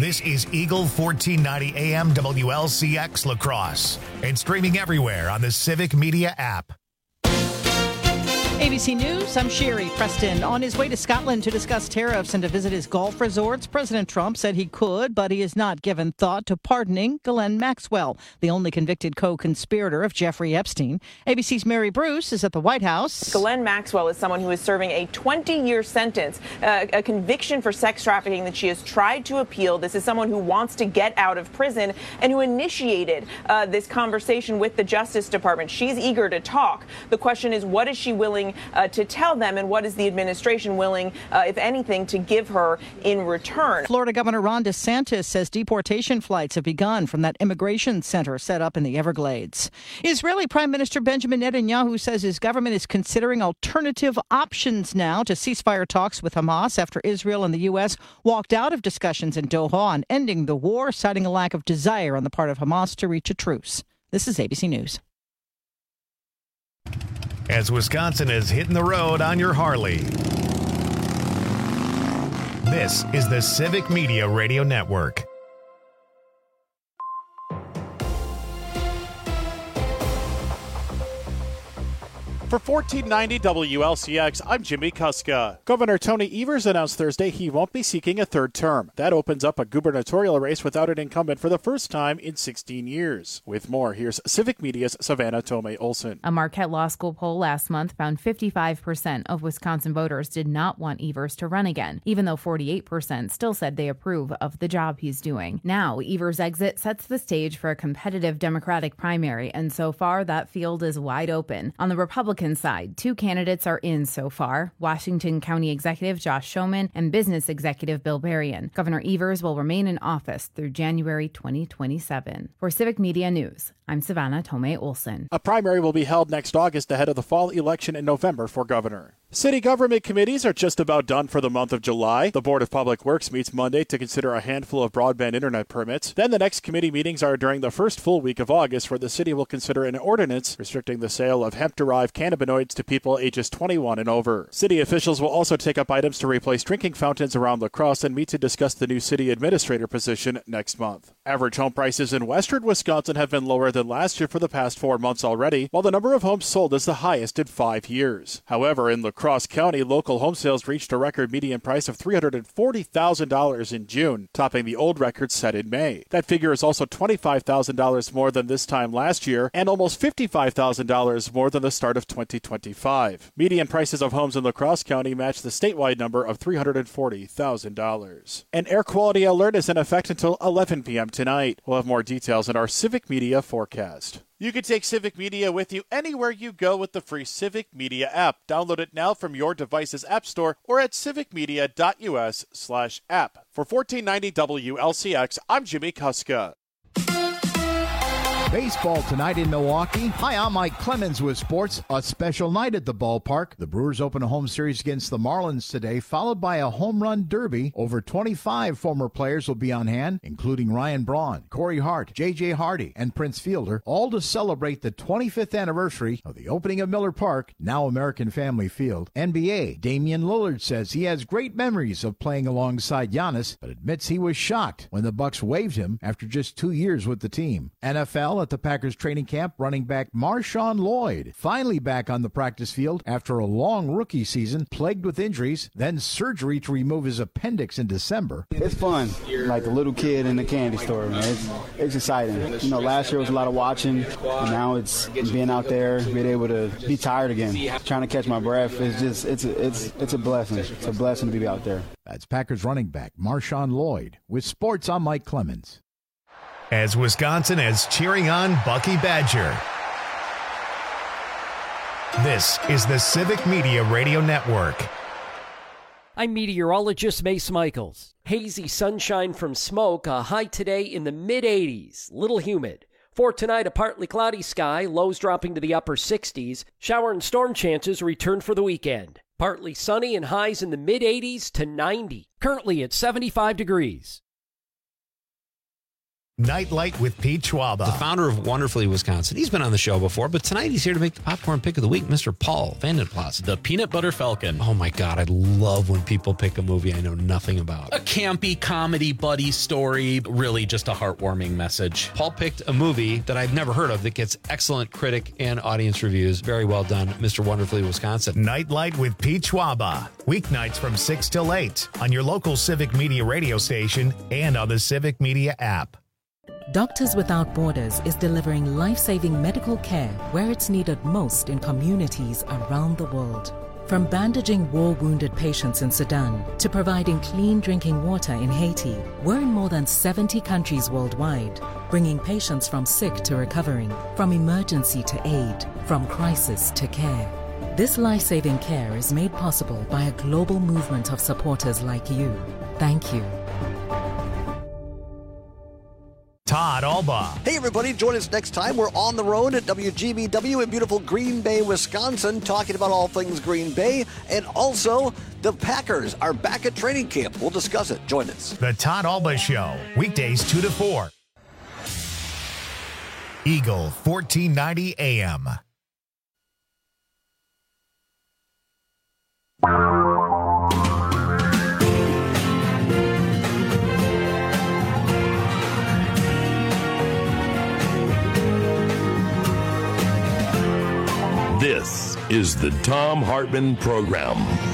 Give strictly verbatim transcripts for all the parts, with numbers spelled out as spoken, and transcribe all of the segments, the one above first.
This is Eagle fourteen ninety A M W L C X La Crosse and streaming everywhere on the Civic Media app. A B C News, I'm Sherry Preston. On his way to Scotland to discuss tariffs and to visit his golf resorts, President Trump said he could, but he has not given thought to pardoning Ghislaine Maxwell, the only convicted co-conspirator of Jeffrey Epstein. A B C's Mary Bruce is at the White House. Ghislaine Maxwell is someone who is serving a twenty-year sentence, uh, a conviction for sex trafficking that she has tried to appeal. This is someone who wants to get out of prison and who initiated uh, this conversation with the Justice Department. She's eager to talk. The question is, what is she willing Uh, to tell them, and what is the administration willing, uh, if anything, to give her in return? Florida Governor Ron DeSantis says deportation flights have begun from that immigration center set up in the Everglades. Israeli Prime Minister Benjamin Netanyahu says his government is considering alternative options now to ceasefire talks with Hamas after Israel and the U S walked out of discussions in Doha on ending the war, citing a lack of desire on the part of Hamas to reach a truce. This is A B C News. As Wisconsin is hitting the road on your Harley. This is the Civic Media Radio Network. For fourteen ninety W L C X, I'm Jimmy Kuska. Governor Tony Evers announced Thursday he won't be seeking a third term. That opens up a gubernatorial race without an incumbent for the first time in sixteen years. With more, here's Civic Media's Savannah Tomei-Olson. A Marquette Law School poll last month found fifty-five percent of Wisconsin voters did not want Evers to run again, even though forty-eight percent still said they approve of the job he's doing. Now, Evers' exit sets the stage for a competitive Democratic primary, and so far that field is wide open. On the Republican side, two candidates are in so far, Washington County Executive Josh Schoeman and Business Executive Bill Berrien. Governor Evers will remain in office through January twenty twenty-seven. For Civic Media News, I'm Savannah Tomei-Olson. A primary will be held next August ahead of the fall election in November for governor. City government committees are just about done for the month of July. The Board of Public Works meets Monday to consider a handful of broadband internet permits. Then the next committee meetings are during the first full week of August, where the city will consider an ordinance restricting the sale of hemp-derived cannabinoids to people ages twenty-one and over. City officials will also take up items to replace drinking fountains around La Crosse and meet to discuss the new city administrator position next month. Average home prices in western Wisconsin have been lower than last year for the past four months already, while the number of homes sold is the highest in five years. However, in La Crosse County, local home sales reached a record median price of three hundred forty thousand dollars in June, topping the old record set in May. That figure is also twenty-five thousand dollars more than this time last year and almost fifty-five thousand dollars more than the start of twenty twenty-five. Median prices of homes in La Crosse County match the statewide number of three hundred forty thousand dollars. An air quality alert is in effect until eleven p.m. tonight. We'll have more details in our Civic Media forecast. You can take Civic Media with you anywhere you go with the free Civic Media app. Download it now from your device's app store or at civicmedia.us slash app. For fourteen ninety W L C X, I'm Jimmy Kuska. Baseball tonight in Milwaukee. Hi, I'm Mike Clemens with sports. A special night at the ballpark. The Brewers open a home series against the Marlins today, followed by a home run derby. Over twenty-five former players will be on hand, including Ryan Braun, Corey Hart, J J Hardy, and Prince Fielder, all to celebrate the twenty-fifth anniversary of the opening of Miller Park, now American Family Field. N B A, Damian Lillard says he has great memories of playing alongside Giannis, but admits he was shocked when the Bucks waived him after just two years with the team. N F L, at the Packers training camp, running back Marshawn Lloyd finally back on the practice field after a long rookie season plagued with injuries, then surgery to remove his appendix in December. It's fun, like a little kid in a candy store, man. It's, it's exciting. You know, last year was a lot of watching, and now it's being out there, being able to be tired again, trying to catch my breath. It's just, it's a, it's, it's a blessing. It's a blessing to be out there. That's Packers running back Marshawn Lloyd. With sports, I'm Mike Clemens. As Wisconsin is cheering on Bucky Badger. This is the Civic Media Radio Network. I'm meteorologist Mace Michaels. Hazy sunshine from smoke, a high today in the mid eighties, little humid. For tonight, a partly cloudy sky, lows dropping to the upper sixties. Shower and storm chances return for the weekend. Partly sunny and highs in the mid eighties to ninety. Currently at seventy-five degrees. Nightlight with Pete Schwaba. The founder of Wonderfully Wisconsin. He's been on the show before, but tonight he's here to make the popcorn pick of the week, Mister Paul Vandenplas. The Peanut Butter Falcon. Oh my God, I love when people pick a movie I know nothing about. A campy comedy buddy story, really just a heartwarming message. Paul picked a movie that I've never heard of that gets excellent critic and audience reviews. Very well done, Mister Wonderfully Wisconsin. Nightlight with Pete Schwaba. Weeknights from six till eight on your local Civic Media radio station and on the Civic Media app. Doctors Without Borders is delivering life-saving medical care where it's needed most in communities around the world. From bandaging war-wounded patients in Sudan to providing clean drinking water in Haiti, we're in more than seventy countries worldwide, bringing patients from sick to recovering, from emergency to aid, from crisis to care. This life-saving care is made possible by a global movement of supporters like you. Thank you. Todd Alba. Hey, everybody. Join us next time. We're on the road at W G B W in beautiful Green Bay, Wisconsin, talking about all things Green Bay. And also, the Packers are back at training camp. We'll discuss it. Join us. The Todd Alba Show. Weekdays two to four. Eagle fourteen ninety A M. This is the Thom Hartmann Program.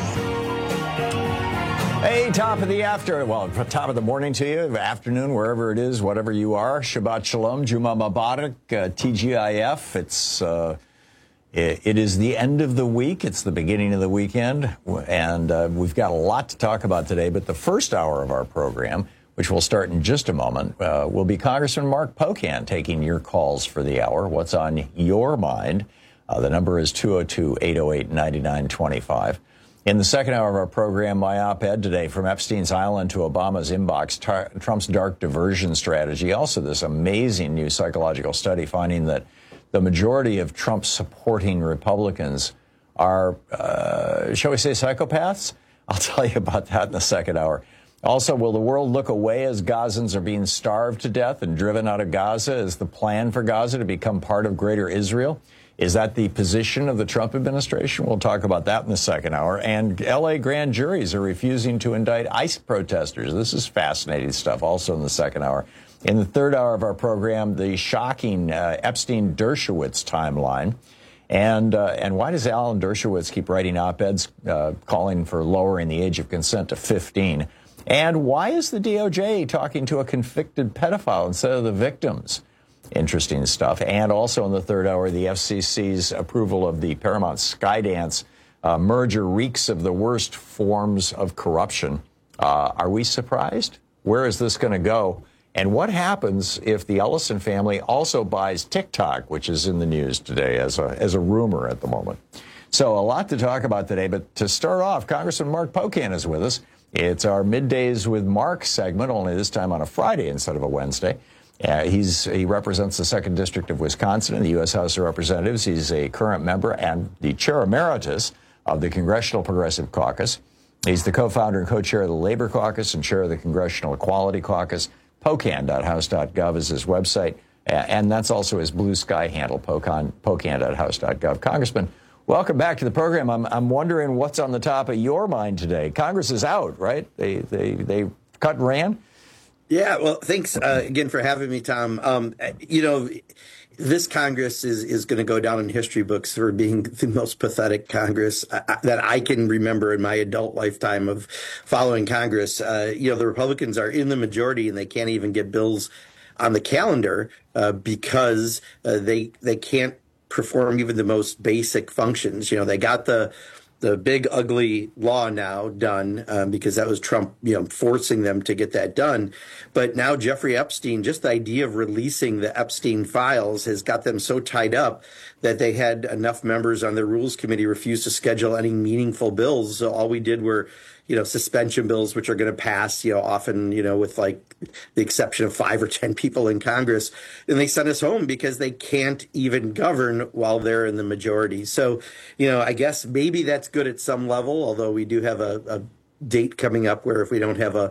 Hey, top of the after, well, top of the morning to you, afternoon, wherever it is, whatever you are. Shabbat Shalom, Juma Mubarak, uh, T G I F. It's uh, it, it is the end of the week. It's the beginning of the weekend, and uh, we've got a lot to talk about today. But the first hour of our program, which will start in just a moment, uh, will be Congressman Mark Pocan taking your calls for the hour. What's on your mind? Uh, the number is two oh two, eight oh eight, nine nine two five. In the second hour of our program, my op-ed today, From Epstein's Island to Obama's Inbox, tar- Trump's dark diversion strategy. Also, this amazing new psychological study finding that the majority of Trump supporting Republicans are, uh, shall we say, psychopaths? I'll tell you about that in the second hour. Also, will the world look away as Gazans are being starved to death and driven out of Gaza? Is the plan for Gaza to become part of Greater Israel? Is that the position of the Trump administration? We'll talk about that in the second hour. And L A grand juries are refusing to indict ICE protesters. This is fascinating stuff, also in the second hour. In the third hour of our program, the shocking uh, Epstein-Dershowitz timeline. And uh, and why does Alan Dershowitz keep writing op-eds uh, calling for lowering the age of consent to fifteen? And why is the D O J talking to a convicted pedophile instead of the victims? Interesting stuff. And also in the third hour, the F C C's approval of the Paramount Skydance uh, merger reeks of the worst forms of corruption. Uh, are we surprised? Where is this going to go? And what happens if the Ellison family also buys TikTok, which is in the news today as a, as a rumor at the moment? So a lot to talk about today. But to start off, Congressman Mark Pocan is with us. It's our Middays with Mark segment, only this time on a Friday instead of a Wednesday. Uh, he's he represents the second District of Wisconsin in the U S House of Representatives. He's a current member and the chair emeritus of the Congressional Progressive Caucus. He's the co-founder and co-chair of the Labor Caucus and chair of the Congressional Equality Caucus. Pocan dot house dot gov is his website, and that's also his Blue Sky handle, Pocan, Pocan dot house dot gov. Congressman, welcome back to the program. I'm I'm wondering what's on the top of your mind today. Congress is out, right? They they they cut and ran. Yeah, well, thanks uh, again for having me, Tom. Um, you know, this Congress is, is going to go down in history books for being the most pathetic Congress uh, that I can remember in my adult lifetime of following Congress. Uh, you know, the Republicans are in the majority and they can't even get bills on the calendar uh, because uh, they they can't perform even the most basic functions. You know, they got the the big ugly law now done um, because that was Trump, you know, forcing them to get that done. But now Jeffrey Epstein, just the idea of releasing the Epstein files has got them so tied up that they had enough members on their Rules Committee refuse to schedule any meaningful bills. So all we did were, you know, suspension bills, which are going to pass, you know, often, you know, with like the exception of five or ten people in Congress. And they sent us home because they can't even govern while they're in the majority. So, you know, I guess maybe that's good at some level, although we do have a, a date coming up where if we don't have a,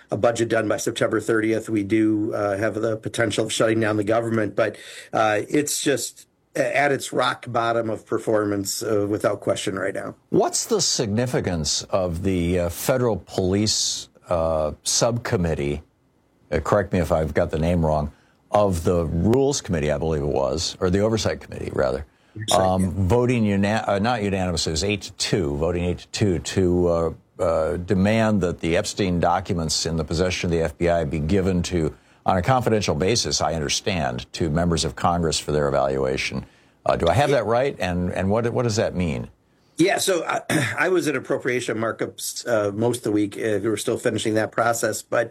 a budget done by September thirtieth, we do uh, have the potential of shutting down the government. But uh, it's just at its rock bottom of performance uh, without question right now. What's the significance of the uh, federal police uh, subcommittee, uh, correct me if I've got the name wrong, of the Rules Committee, I believe it was, or the Oversight Committee, rather, um, voting, una- uh, not unanimously, it was eight to two, voting eight to two to uh, uh, demand that the Epstein documents in the possession of the F B I be given to, on a confidential basis, I understand, to members of Congress for their evaluation. Uh, do I have that right? And and what what does that mean? Yeah, so I, I was at appropriation markups uh, most of the week. Uh, we were still finishing that process. But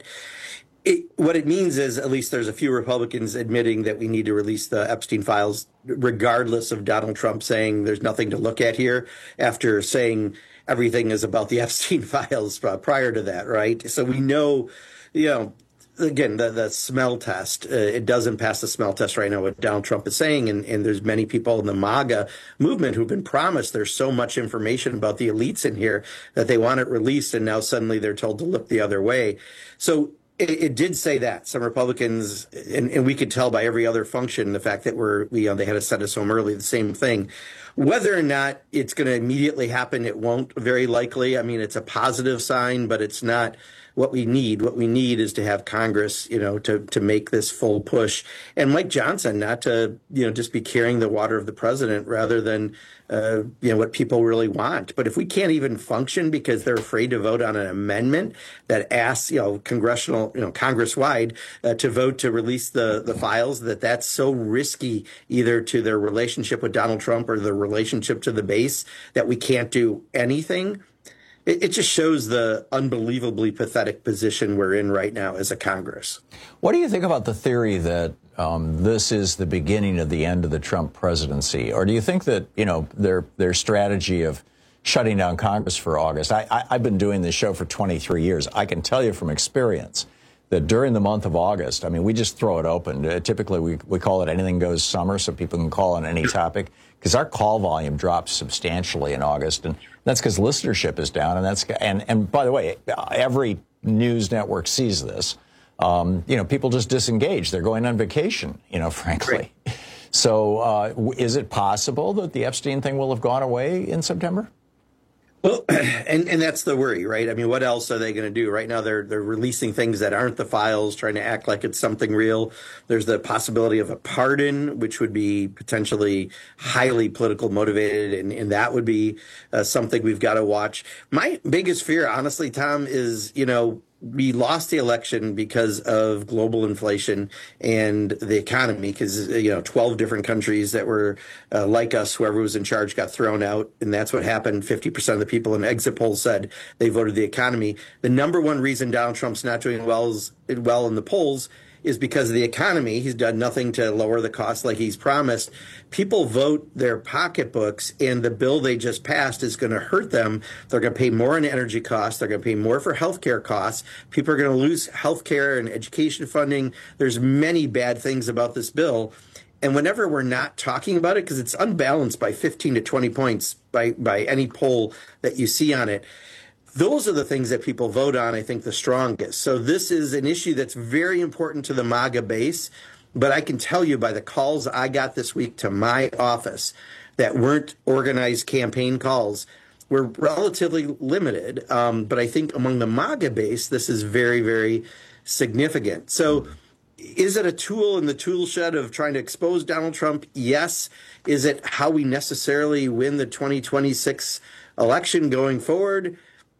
it, what it means is at least there's a few Republicans admitting that we need to release the Epstein files, regardless of Donald Trump saying there's nothing to look at here, after saying everything is about the Epstein files uh, prior to that, right? So we know, you know, again, the, the smell test, uh, it doesn't pass the smell test right now, what Donald Trump is saying. And, and there's many people in the MAGA movement who've been promised there's so much information about the elites in here that they want it released. And now suddenly they're told to look the other way. So it, it did say that some Republicans, and, and we could tell by every other function, the fact that we're, we, you know, they had to send us home early, the same thing. Whether or not it's going to immediately happen, it won't, very likely. I mean, it's a positive sign, but it's not what we need. What we need is to have Congress, you know, to, to make this full push. And Mike Johnson, not to, you know, just be carrying the water of the president rather than, uh, you know, what people really want. But if we can't even function because they're afraid to vote on an amendment that asks, you know, congressional, you know, Congress-wide uh, to vote to release the, the files, that that's so risky either to their relationship with Donald Trump or their relationship to the base that we can't do anything. It just shows the unbelievably pathetic position we're in right now as a Congress. What do you think about the theory that um, this is the beginning of the end of the Trump presidency? Or do you think that, you know, their their strategy of shutting down Congress for August? I, I, I've been doing this show for twenty-three years. I can tell you from experience that during the month of August, I mean, we just throw it open. Uh, typically, we, we call it anything goes summer, so people can call on any topic, because our call volume drops substantially in August. And that's because listenership is down. And that's and, and by the way, every news network sees this. Um, you know, people just disengage. They're going on vacation, you know, frankly. Right. So uh, is it possible that the Epstein thing will have gone away in September? Well, and, and that's the worry, right? I mean, what else are they going to do? Right now, they're they're releasing things that aren't the files, trying to act like it's something real. There's the possibility of a pardon, which would be potentially highly political motivated, and, and that would be uh, something we've got to watch. My biggest fear, honestly, Tom, is, you know, we lost the election because of global inflation and the economy, because, you know, twelve different countries that were uh, like us, whoever was in charge got thrown out. And that's what happened. fifty percent of the people in exit polls said they voted the economy. The number one reason Donald Trump's not doing well, is, well in the polls is because of the economy. He's done nothing to lower the cost like he's promised. People vote their pocketbooks, and the bill they just passed is going to hurt them. They're going to pay more in energy costs. They're going to pay more for health care costs. People are going to lose health care and education funding. There's many bad things about this bill. And whenever we're not talking about it, because it's unbalanced by fifteen to twenty points by, by any poll that you see on it, those are the things that people vote on, I think, the strongest. So this is an issue that's very important to the MAGA base. But I can tell you by the calls I got this week to my office that weren't organized campaign calls, were relatively limited. Um, but I think among the MAGA base, this is very, very significant. So is it a tool in the tool shed of trying to expose Donald Trump? Yes. Is it how we necessarily win the twenty twenty-six election going forward?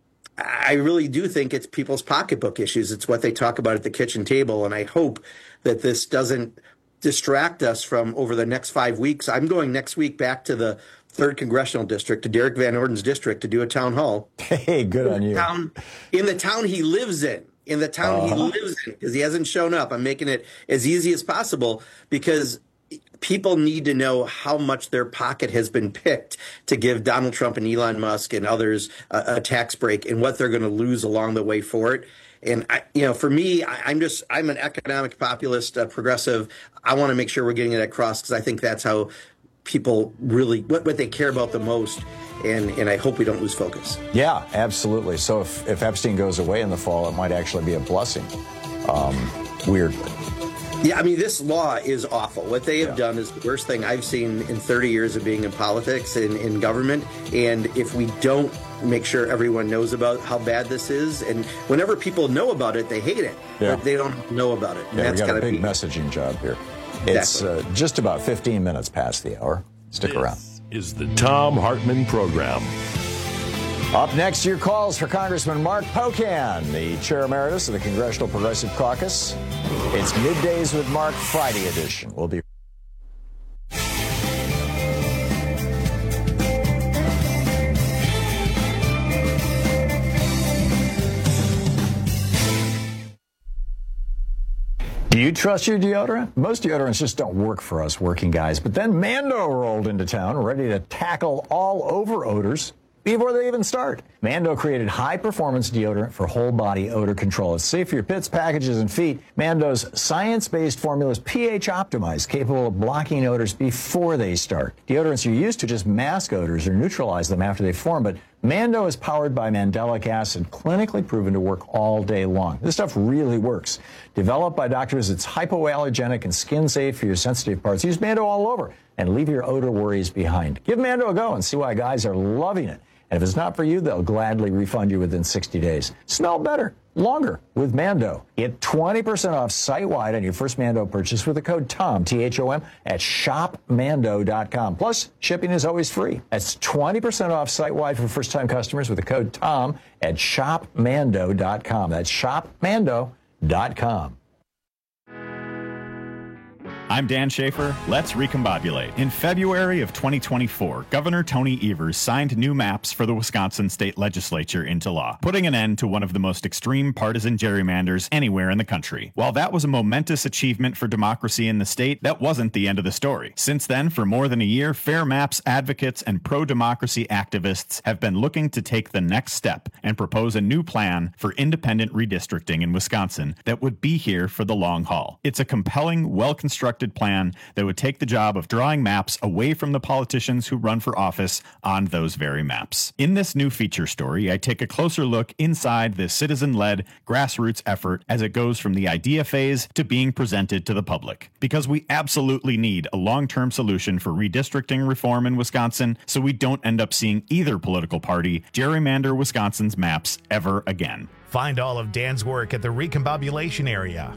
I really do think it's people's pocketbook issues. It's what they talk about at the kitchen table. And I hope that this doesn't distract us from over the next five weeks. I'm going next week back to the third Congressional District, to Derek Van Orden's district, to do a town hall. Hey, good on you. Town, in the town he lives in. In the town uh-huh. he lives in, because he hasn't shown up. I'm making it as easy as possible because people need to know how much their pocket has been picked to give Donald Trump and Elon Musk and others a, a tax break, and what they're going to lose along the way for it. And, I, you know, for me, I, I'm just I'm an economic populist, uh, progressive. I want to make sure we're getting it across, because I think that's how people really, what, what they care about the most. And, and I hope we don't lose focus. Yeah, absolutely. So if, if Epstein goes away in the fall, it might actually be a blessing, um, weirdly. Yeah, I mean, this law is awful. What they have yeah. done is the worst thing I've seen in thirty years of being in politics and in government. And if we don't make sure everyone knows about how bad this is, and whenever people know about it, they hate it, yeah. but they don't know about it. And yeah, that's we got a big be... messaging job here. Exactly. It's uh, just about fifteen minutes past the hour. Stick this around. Is the Thom Hartmann Program. Up next, your calls for Congressman Mark Pocan, the Chair Emeritus of the Congressional Progressive Caucus. It's Middays with Mark, Friday edition. We'll be Do you trust your deodorant? Most deodorants just don't work for us working guys. But then Mando rolled into town, ready to tackle all over odors before they even start. Mando created high-performance deodorant for whole-body odor control. It's safe for your pits, packages, and feet. Mando's science-based formula is pH optimized, capable of blocking odors before they start. Deodorants are used to just mask odors or neutralize them after they form, but Mando is powered by mandelic acid, clinically proven to work all day long. This stuff really works. Developed by doctors, it's hypoallergenic and skin-safe for your sensitive parts. Use Mando all over and leave your odor worries behind. Give Mando a go and see why guys are loving it. And if it's not for you, they'll gladly refund you within sixty days. Smell better, longer with Mando. Get twenty percent off site-wide on your first Mando purchase with the code TOM, T H O M, at shop mando dot com. Plus, shipping is always free. That's twenty percent off site-wide for first-time customers with the code TOM at shop mando dot com. That's shop mando dot com. I'm Dan Schaefer. Let's recombobulate. In February of twenty twenty-four, Governor Tony Evers signed new maps for the Wisconsin state legislature into law, putting an end to one of the most extreme partisan gerrymanders anywhere in the country. While that was a momentous achievement for democracy in the state, that wasn't the end of the story. Since then, for more than a year, Fair Maps advocates and pro-democracy activists have been looking to take the next step and propose a new plan for independent redistricting in Wisconsin that would be here for the long haul. It's a compelling, well-constructed plan that would take the job of drawing maps away from the politicians who run for office on those very maps. In this new feature story, I take a closer look inside this citizen-led grassroots effort as it goes from the idea phase to being presented to the public. Because we absolutely need a long-term solution for redistricting reform in Wisconsin so we don't end up seeing either political party gerrymander Wisconsin's maps ever again. Find all of Dan's work at the Recombobulation area.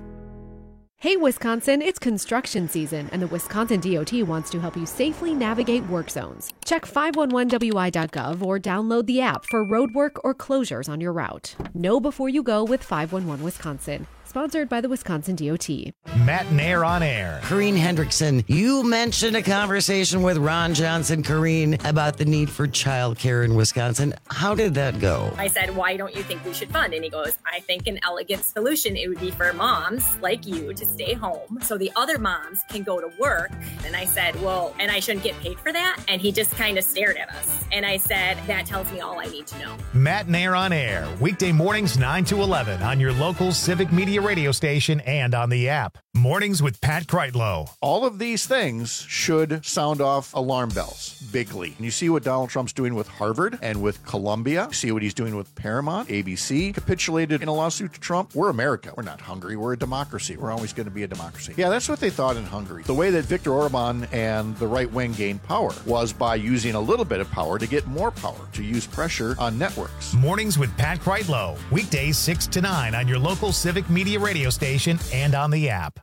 Hey Wisconsin, it's construction season, and the Wisconsin D O T wants to help you safely navigate work zones. Check five one one W I dot gov or download the app for road work or closures on your route. Know before you go with five one one Wisconsin. Sponsored by the Wisconsin D O T. Matt Nair on air. Corrine Hendrickson, you mentioned a conversation with Ron Johnson, Corrine, about the need for childcare in Wisconsin. How did that go? I said, why don't you think we should fund? And he goes, I think an elegant solution, it would be for moms like you to stay home so the other moms can go to work. And I said, well, and I shouldn't get paid for that? And he just kind of stared at us. And I said, that tells me all I need to know. Matt Nair on air, weekday mornings nine to eleven on your local Civic Media radio station and on the app. Mornings with Pat Kreitlow. All of these things should sound off alarm bells bigly. And you see what Donald Trump's doing with Harvard and with Columbia. You see what he's doing with Paramount. A B C capitulated in a lawsuit to Trump. We're America. We're not Hungary. We're a democracy. We're always going to be a democracy. Yeah, that's what they thought in Hungary. The way that Viktor Orban and the right wing gained power was by using a little bit of power to get more power, to use pressure on networks. Mornings with Pat Kreitlow. Weekdays six to nine on your local Civic Media radio station and on the app.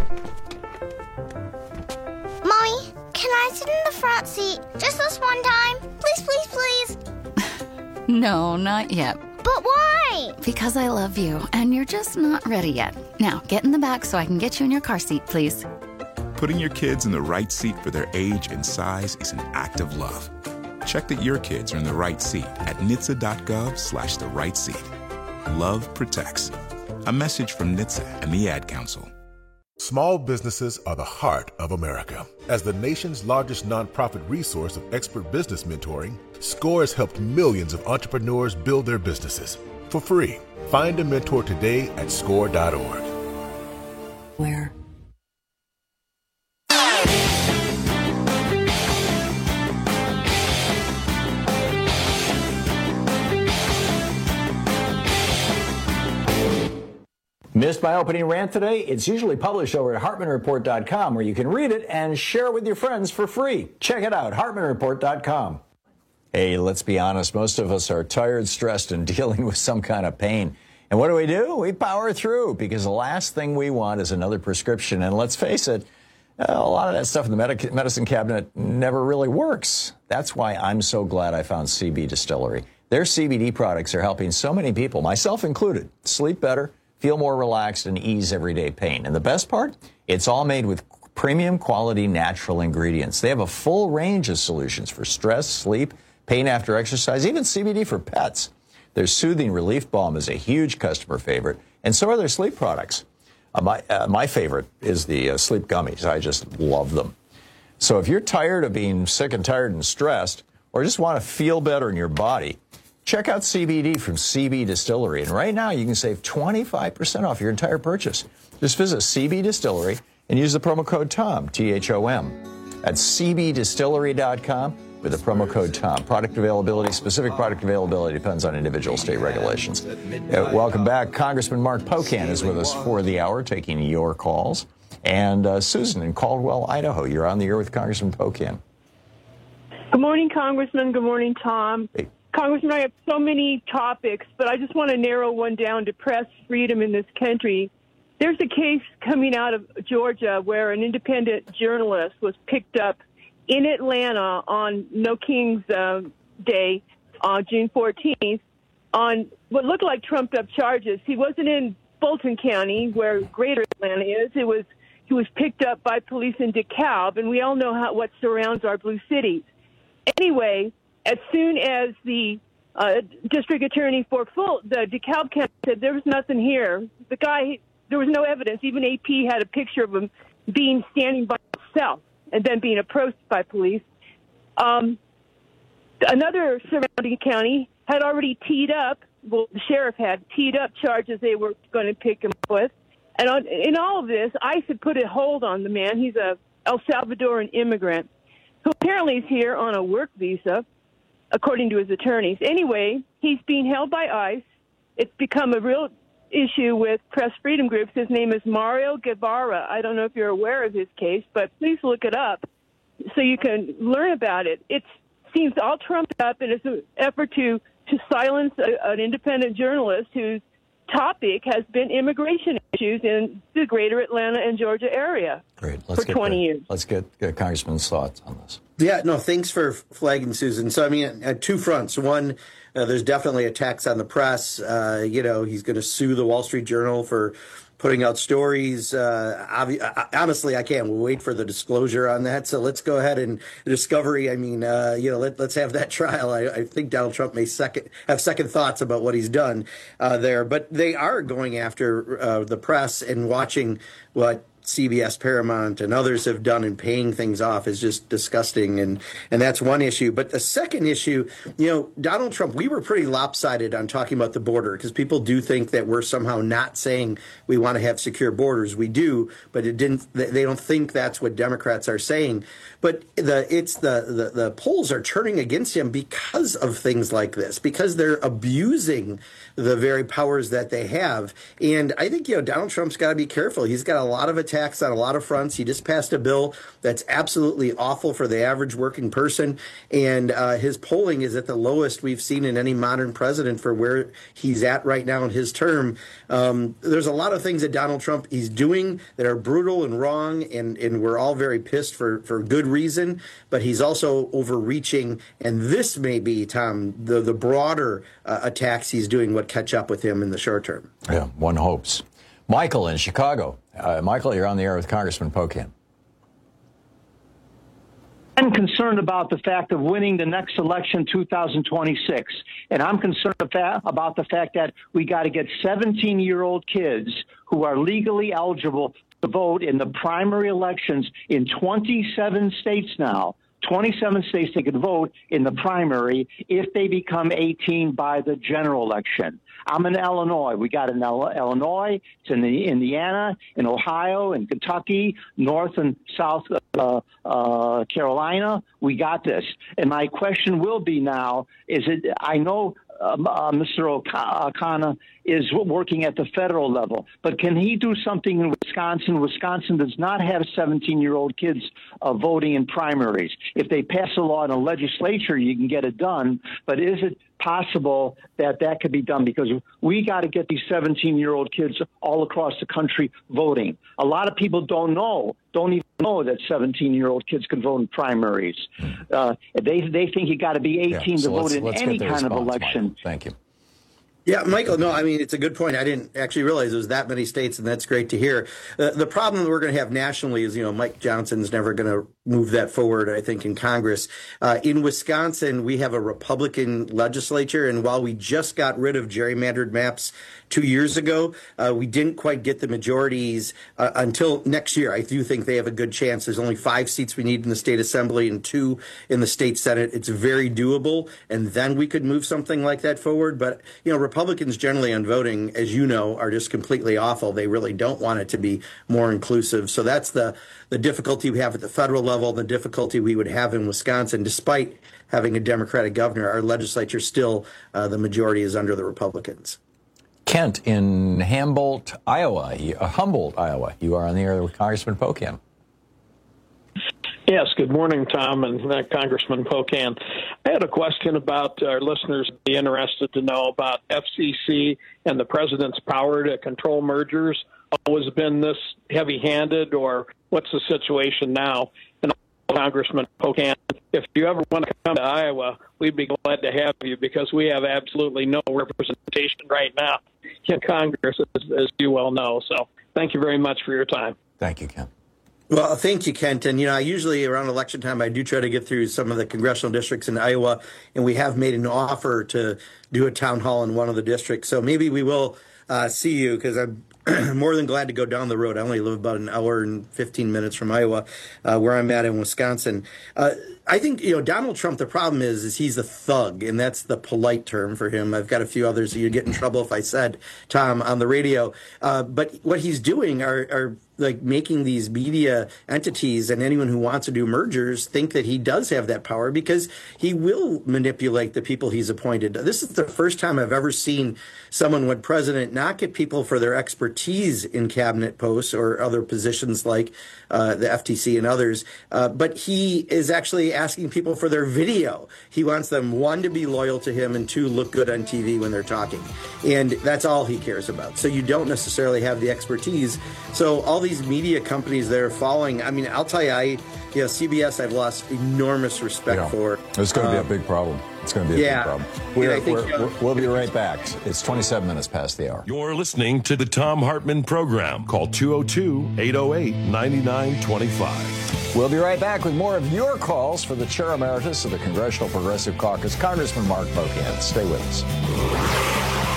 Mommy, can I sit in the front seat just this one time? Please, please, please. No, not yet. But why? Because I love you, and you're just not ready yet. Now, get in the back so I can get you in your car seat, please. Putting your kids in the right seat for their age and size is an act of love. Check that your kids are in the right seat at N H T S A dot gov slash the right seat. Love protects. A message from N H T S A and the Ad Council. Small businesses are the heart of America. As the nation's largest nonprofit resource of expert business mentoring, SCORE has helped millions of entrepreneurs build their businesses for free. Find a mentor today at score dot org. Where? Missed my opening rant today? It's usually published over at Hartman Report dot com, where you can read it and share it with your friends for free. Check it out, Hartman Report dot com. Hey, let's be honest. Most of us are tired, stressed, and dealing with some kind of pain. And what do we do? We power through, because the last thing we want is another prescription. And let's face it, a lot of that stuff in the medic- medicine cabinet never really works. That's why I'm so glad I found C B Distillery. Their C B D products are helping so many people, myself included, sleep better, feel more relaxed, and ease everyday pain. And the best part? It's all made with premium quality natural ingredients. They have a full range of solutions for stress, sleep, pain after exercise, even C B D for pets. Their Soothing Relief Balm is a huge customer favorite, and so are their sleep products. Uh, my, uh, my favorite is the uh, sleep gummies. I just love them. So if you're tired of being sick and tired and stressed, or just want to feel better in your body, check out C B D from C B Distillery. And right now you can save twenty-five percent off your entire purchase. Just visit C B Distillery and use the promo code TOM, T H O M, at C B distillery dot com with the promo code TOM. Product availability, specific product availability depends on individual state regulations. Uh, welcome back. Congressman Mark Pocan is with us for the hour, taking your calls. And uh, Susan in Caldwell, Idaho, you're on the air with Congressman Pocan. Good morning, Congressman. Good morning, Tom. Hey. Congressman, I have so many topics, but I just want to narrow one down to press freedom in this country. There's a case coming out of Georgia where an independent journalist was picked up in Atlanta on No King's uh, Day, on June fourteenth, on what looked like trumped-up charges. He wasn't in Fulton County, where Greater Atlanta is. It was he was picked up by police in DeKalb, and we all know how what surrounds our blue cities. Anyway, as soon as the uh, district attorney for full, the DeKalb County said there was nothing here, the guy, there was no evidence. Even A P had a picture of him being standing by himself and then being approached by police. Um, another surrounding county had already teed up, well, the sheriff had teed up charges they were going to pick him up with. And on, in all of this, ICE had put a hold on the man. He's a El Salvadoran immigrant who apparently is here on a work visa, according to his attorneys. Anyway, he's being held by ICE. It's become a real issue with press freedom groups. His name is Mario Guevara. I don't know if you're aware of his case, but please look it up so you can learn about it. It seems all trumped up, and it's an effort to, to silence a, an independent journalist whose topic has been immigration issues in the greater Atlanta and Georgia area Great. Let's for get twenty the, years. Let's get, get Congressman's thoughts on this. Yeah, no, thanks for flagging, Susan. So, I mean, at two fronts. One, uh, there's definitely attacks on the press. Uh, you know, he's going to sue the Wall Street Journal for putting out stories. Uh, obvi- honestly, I can't wait for the disclosure on that. So let's go ahead and Discovery. I mean, uh, you know, let, let's have that trial. I, I think Donald Trump may second have second thoughts about what he's done uh, there. But they are going after uh, the press, and watching what C B S, Paramount, and others have done in paying things off is just disgusting, and and that's one issue. But the second issue, you know, Donald Trump, we were pretty lopsided on talking about the border, because people do think that we're somehow not saying we want to have secure borders. We do, but it didn't. They don't think that's what Democrats are saying. But the it's the the, the polls are turning against him because of things like this, because they're abusing the very powers that they have. And I think, you know, Donald Trump's got to be careful. He's got a lot of attacks on a lot of fronts. He just passed a bill that's absolutely awful for the average working person. And uh, his polling is at the lowest we've seen in any modern president for where he's at right now in his term. Um, there's a lot of things that Donald Trump is doing that are brutal and wrong, and, and we're all very pissed for, for good reason. But he's also overreaching. And this may be, Tom, the, the broader uh, attacks he's doing what catch up with him in the short term. Yeah, one hopes. Michael in Chicago. Uh, Michael, you're on the air with Congressman Pocan. I'm concerned about the fact of winning the next election, two thousand twenty-six. And I'm concerned about the fact that we got to get seventeen-year-old kids who are legally eligible to vote in the primary elections in twenty-seven states now. twenty-seven states they could vote in the primary if they become eighteen by the general election. I'm in Illinois. We got in Illinois, it's in the Indiana, in Ohio, in Kentucky, North and South uh, uh, Carolina. We got this. And my question will be now, is it, I know uh, Mister O'Connor is working at the federal level. But can he do something in Wisconsin? Wisconsin does not have seventeen-year-old kids uh, voting in primaries. If they pass a law in a legislature, you can get it done. But is it possible that that could be done? Because we got to get these seventeen-year-old kids all across the country voting. A lot of people don't know, don't even know that seventeen-year-old kids can vote in primaries. Uh, they they think you got to be eighteen yeah, so to vote in any kind of election. Michael. Thank you. Yeah, Michael, no, I mean, it's a good point. I didn't actually realize there was that many states, and that's great to hear. Uh, the problem that we're going to have nationally is, you know, Mike Johnson's never going to move that forward, I think, in Congress. Uh, in Wisconsin, we have a Republican legislature, and while we just got rid of gerrymandered maps two years ago, uh, we didn't quite get the majorities uh, until next year. I do think they have a good chance. There's only five seats we need in the state assembly and two in the state senate. It's very doable, and then we could move something like that forward. But, you know, Republicans generally on voting, as you know, are just completely awful. They really don't want it to be more inclusive. So that's the, the difficulty we have at the federal level, the difficulty we would have in Wisconsin. Despite having a Democratic governor, our legislature still, uh, the majority is under the Republicans. Kent in Humboldt, Iowa. Uh, Humboldt, Iowa. You are on the air with Congressman Pocan. Yes, good morning, Tom and uh, Congressman Pocan. I had a question about our listeners be interested to know about F C C and the president's power to control mergers. Always been this heavy-handed, or what's the situation now? And Congressman Pocan, if you ever want to come to Iowa, we'd be glad to have you, because we have absolutely no representation right now in Congress, as, as you well know. So thank you very much for your time. Thank you, Ken. Well, thank you, Kent. And, you know, I usually around election time, I do try to get through some of the congressional districts in Iowa, and we have made an offer to do a town hall in one of the districts. So maybe we will uh, see you, because I'm more than glad to go down the road. I only live about an hour and fifteen minutes from Iowa, uh, where I'm at in Wisconsin. Uh, I think, you know, Donald Trump, the problem is, is he's a thug, and that's the polite term for him. I've got a few others that you'd get in trouble if I said, Tom, on the radio. Uh, but what he's doing are, are like making these media entities and anyone who wants to do mergers think that he does have that power, because he will manipulate the people he's appointed. This is the first time I've ever seen someone, when president, not get people for their expertise in cabinet posts or other positions like uh, the F T C and others, uh, but he is actually asking people for their video. He wants them, one, to be loyal to him, and two, look good on T V when they're talking. And that's all he cares about. So you don't necessarily have the expertise. So all these media companies that are following, I mean, I'll tell you, I, you know, C B S, I've lost enormous respect yeah. for. It's going to um, be a big problem. It's going to be a yeah. big problem. We're, think, we're, uh, we'll be right back. It's twenty-seven minutes past the hour. You're listening to the Tom Hartman Program. Call two oh two, eight oh eight, nine nine two five. We'll be right back with more of your calls for the Chair Emeritus of the Congressional Progressive Caucus, Congressman Mark Pocan. Stay with us.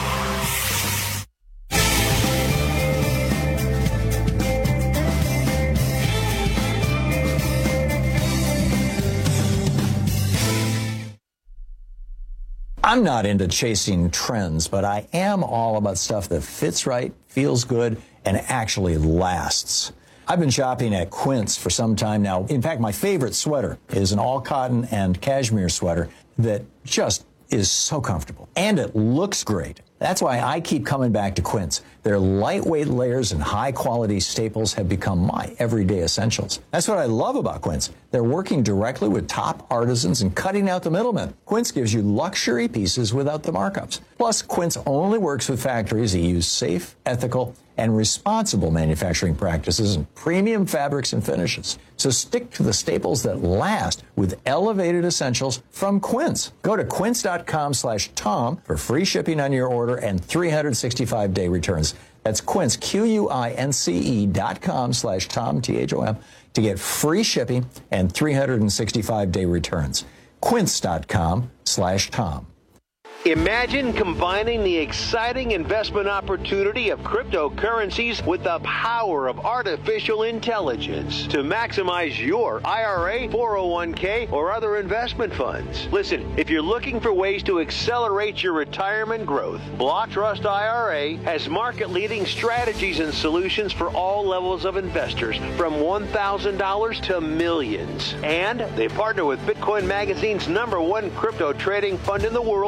I'm not into chasing trends, but I am all about stuff that fits right, feels good, and actually lasts. I've been shopping at Quince for some time now. In fact, my favorite sweater is an all-cotton and cashmere sweater that just is so comfortable. And it looks great. That's why I keep coming back to Quince. Their lightweight layers and high-quality staples have become my everyday essentials. That's what I love about Quince. They're working directly with top artisans and cutting out the middlemen. Quince gives you luxury pieces without the markups. Plus, Quince only works with factories that use safe, ethical, and responsible manufacturing practices and premium fabrics and finishes. So stick to the staples that last with elevated essentials from Quince. Go to quince.com slash Tom for free shipping on your order and three hundred sixty-five day returns. That's Quince, Q-U-I-N-C-E dot com slash Tom, T H O M, to get free shipping and three hundred sixty-five day returns. Quince.com slash Tom. Imagine combining the exciting investment opportunity of cryptocurrencies with the power of artificial intelligence to maximize your I R A, four oh one k, or other investment funds. Listen, if you're looking for ways to accelerate your retirement growth, Block Trust I R A has market-leading strategies and solutions for all levels of investors, from one thousand dollars to millions. And they partner with Bitcoin Magazine's number one crypto trading fund in the world to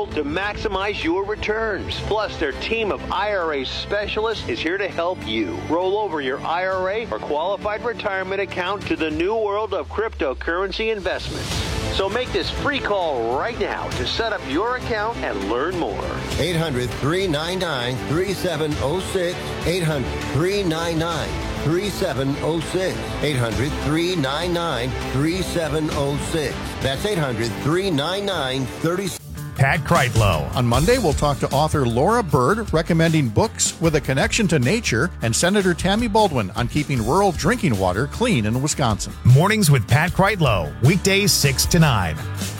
maximize your returns. Plus, their team of I R A specialists is here to help you roll over your I R A or qualified retirement account to the new world of cryptocurrency investments. So make this free call right now to set up your account and learn more. eight hundred, three nine nine, three seven zero six. eight hundred, three nine nine, three seven zero six. eight hundred, three nine nine, three seven zero six. That's eight hundred, three nine nine, three seven zero six. Pat Kreitlow. On Monday, we'll talk to author Laura Bird, recommending books with a connection to nature, and Senator Tammy Baldwin on keeping rural drinking water clean in Wisconsin. Mornings with Pat Kreitlow. Weekdays six to nine.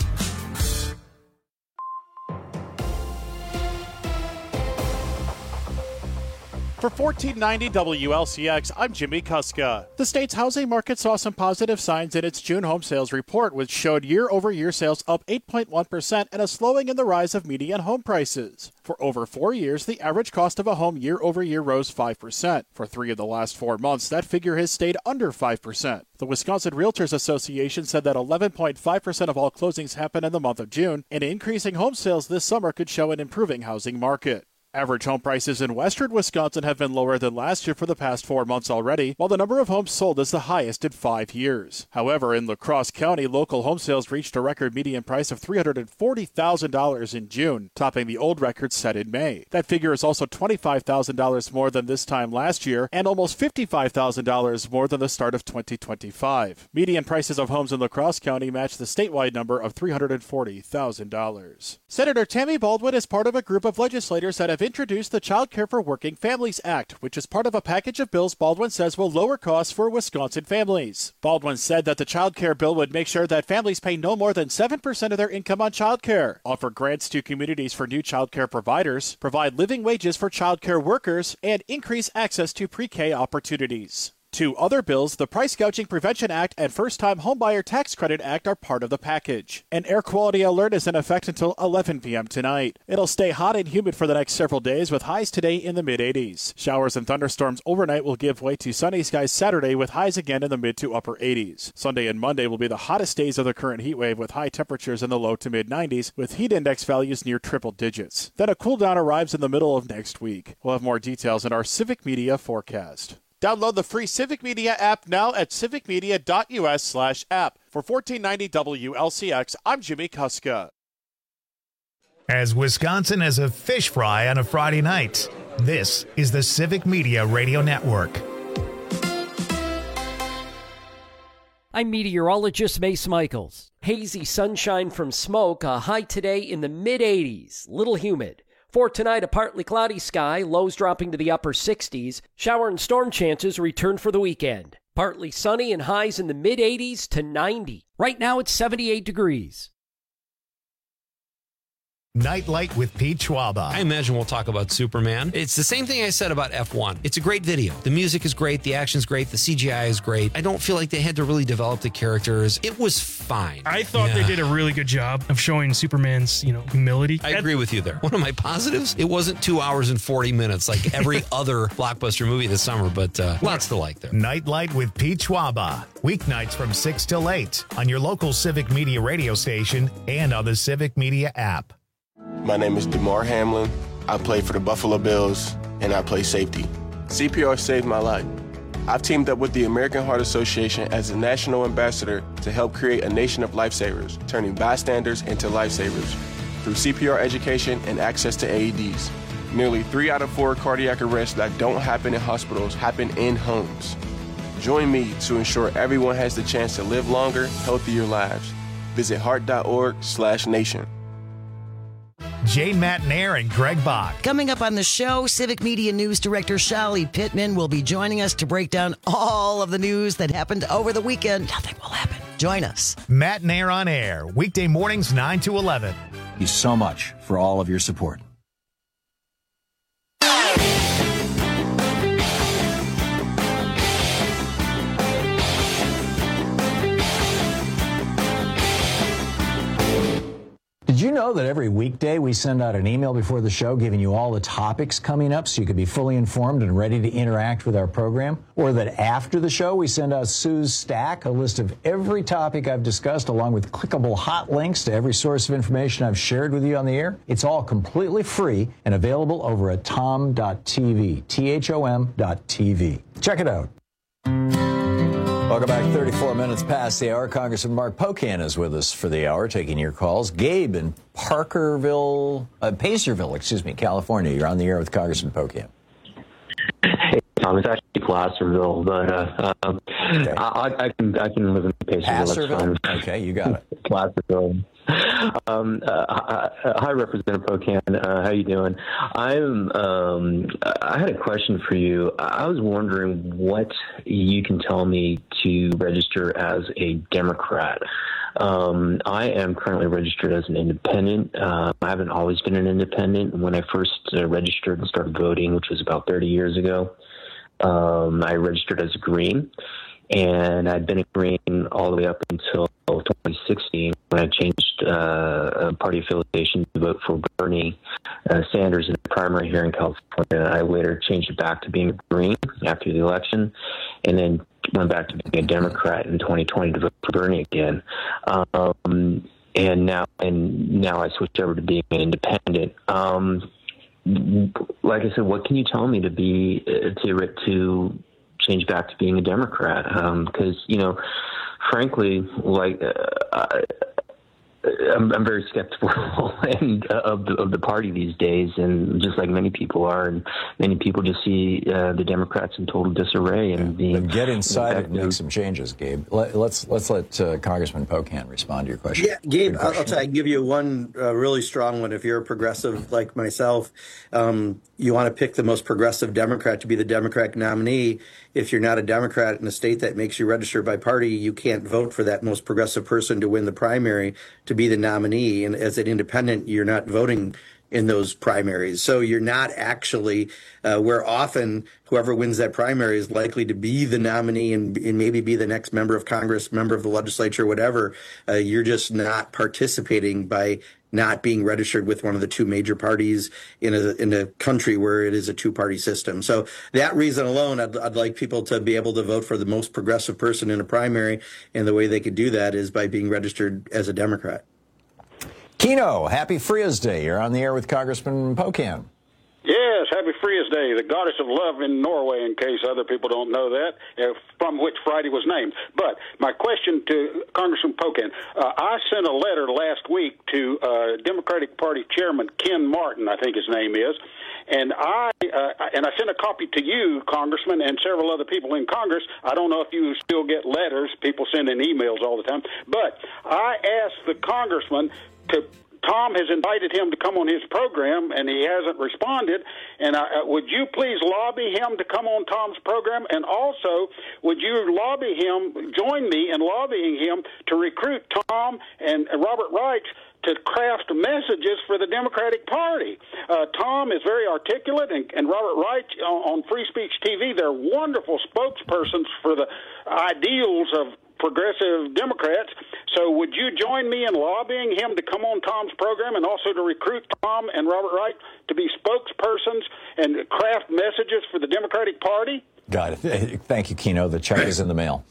For fourteen ninety W L C X, I'm Jimmy Kuska. The state's housing market saw some positive signs in its June home sales report, which showed year-over-year sales up eight point one percent and a slowing in the rise of median home prices. For over four years, the average cost of a home year-over-year rose five percent. For three of the last four months, that figure has stayed under five percent. The Wisconsin Realtors Association said that eleven point five percent of all closings happened in the month of June, and increasing home sales this summer could show an improving housing market. Average home prices in western Wisconsin have been lower than last year for the past four months already, while the number of homes sold is the highest in five years. However, in La Crosse County, local home sales reached a record median price of three hundred forty thousand dollars in June, topping the old record set in May. That figure is also twenty-five thousand dollars more than this time last year and almost fifty-five thousand dollars more than the start of twenty twenty-five. Median prices of homes in La Crosse County match the statewide number of three hundred forty thousand dollars. Senator Tammy Baldwin is part of a group of legislators that have introduced the Child Care for Working Families Act, which is part of a package of bills Baldwin says will lower costs for Wisconsin families. Baldwin said that the child care bill would make sure that families pay no more than seven percent of their income on child care, offer grants to communities for new child care providers, provide living wages for child care workers, and increase access to pre-K opportunities. Two other bills, the Price Gouging Prevention Act and First-Time Homebuyer Tax Credit Act, are part of the package. An air quality alert is in effect until eleven p.m. tonight. It'll stay hot and humid for the next several days, with highs today in the mid-eighties. Showers and thunderstorms overnight will give way to sunny skies Saturday, with highs again in the mid to upper eighties. Sunday and Monday will be the hottest days of the current heat wave, with high temperatures in the low to mid-nineties, with heat index values near triple digits. Then a cool down arrives in the middle of next week. We'll have more details in our Civic Media forecast. Download the free Civic Media app now at civicmedia.us slash app. For fourteen ninety W L C X, I'm Jimmy Kuska. As Wisconsin as a fish fry on a Friday night, this is the Civic Media Radio Network. I'm meteorologist Mace Michaels. Hazy sunshine from smoke, a high today in the mid-eighties, little humid. For tonight, a partly cloudy sky, lows dropping to the upper sixties. Shower and storm chances return for the weekend. Partly sunny and highs in the mid-eighties to ninety. Right now, it's seventy-eight degrees. Nightlight with Pete Schwaba. I imagine we'll talk about Superman. It's the same thing I said about F one. It's a great video. The music is great. The action's great. The C G I is great. I don't feel like they had to really develop the characters. It was fine. I thought yeah. they did a really good job of showing Superman's, you know, humility. I agree with you there. One of my positives, it wasn't two hours and forty minutes like every other blockbuster movie this summer, but uh, lots to like there. Nightlight with Pete Schwaba. Weeknights from six till eight on your local Civic Media radio station and on the Civic Media app. My name is DeMar Hamlin. I play for the Buffalo Bills, and I play safety. C P R saved my life. I've teamed up with the American Heart Association as a national ambassador to help create a nation of lifesavers, turning bystanders into lifesavers through C P R education and access to A E Ds. Nearly three out of four cardiac arrests that don't happen in hospitals happen in homes. Join me to ensure everyone has the chance to live longer, healthier lives. Visit heart.org slash nation. Jane Matnair and Greg Bach. Coming up on the show, Civic Media News Director Shali Pittman will be joining us to break down all of the news that happened over the weekend. Nothing will happen. Join us. Matnair on air, weekday mornings nine to eleven. Thank you so much for all of your support. Did you know know that every weekday we send out an email before the show giving you all the topics coming up so you can be fully informed and ready to interact with our program? Or that after the show we send out Sue's Stack, a list of every topic I've discussed along with clickable hot links to every source of information I've shared with you on the air? It's all completely free and available over at tom dot t v, T H O M dot T V. Check it out. Welcome back. thirty-four minutes past the hour. Congressman Mark Pocan is with us for the hour, taking your calls. Gabe in Parkerville, uh, Pacerville, excuse me, California. You're on the air with Congressman Pocan. Hey, Tom, it's actually Placerville, but uh, um, okay. I, I can I can live in Pacerville. Okay, you got it. Placerville. Um, uh, hi, Representative Pocan. Uh, how you doing? I'm. Um, I had a question for you. I was wondering what you can tell me to register as a Democrat. Um, I am currently registered as an independent. Uh, I haven't always been an independent. When I first uh, registered and started voting, which was about thirty years ago, um, I registered as a Green. And I'd been a Green all the way up until twenty sixteen when I changed uh, party affiliation to vote for Bernie uh, Sanders in the primary here in California. I later changed it back to being a Green after the election, and then went back to being a Democrat in twenty twenty to vote for Bernie again. Um, and now, and now I switched over to being an independent. Um, like I said, what can you tell me to be uh, to to change back to being a Democrat? Because, um, you know, frankly, like, uh, I, I'm, I'm very skeptical and, uh, of, the, of the party these days, and just like many people are, and many people just see uh, the Democrats in total disarray. And yeah, being, get inside it and make some changes, Gabe. Let, let's let's let uh, Congressman Pocan respond to your question. Yeah, Gabe, I'll, I'll tell you, I can give you one uh, really strong one. If you're a progressive like myself, um, you want to pick the most progressive Democrat to be the Democratic nominee. If you're not a Democrat in a state that makes you register by party, you can't vote for that most progressive person to win the primary to be the nominee. And as an independent, you're not voting in those primaries. So you're not actually, uh, where often whoever wins that primary is likely to be the nominee and, and maybe be the next member of Congress, member of the legislature, whatever. Uh, you're just not participating by not being registered with one of the two major parties in a in a country where it is a two-party system. So that reason alone, I'd, I'd like people to be able to vote for the most progressive person in a primary, and the way they could do that is by being registered as a Democrat. Kino, happy Frias Day. You're on the air with Congressman Pocan. Yes, happy Frias Day, the goddess of love in Norway, in case other people don't know that, uh, from which Friday was named. But my question to Congressman Pocan, uh, I sent a letter last week to uh, Democratic Party Chairman Ken Martin, I think his name is, and I uh, and I sent a copy to you, Congressman, and several other people in Congress. I don't know if you still get letters, people sending emails all the time, but I asked the congressman to Tom has invited him to come on his program, and he hasn't responded. And I, uh, would you please lobby him to come on Tom's program? And also, would you lobby him, join me in lobbying him to recruit Tom and Robert Reich to craft messages for the Democratic Party? Uh, Tom is very articulate, and, and Robert Reich on, on Free Speech T V, they're wonderful spokespersons for the ideals of progressive Democrats. So would you join me in lobbying him to come on Tom's program, and also to recruit Tom and Robert Reich to be spokespersons and craft messages for the Democratic Party? Got it. Thank you, Kino. The check is in the mail.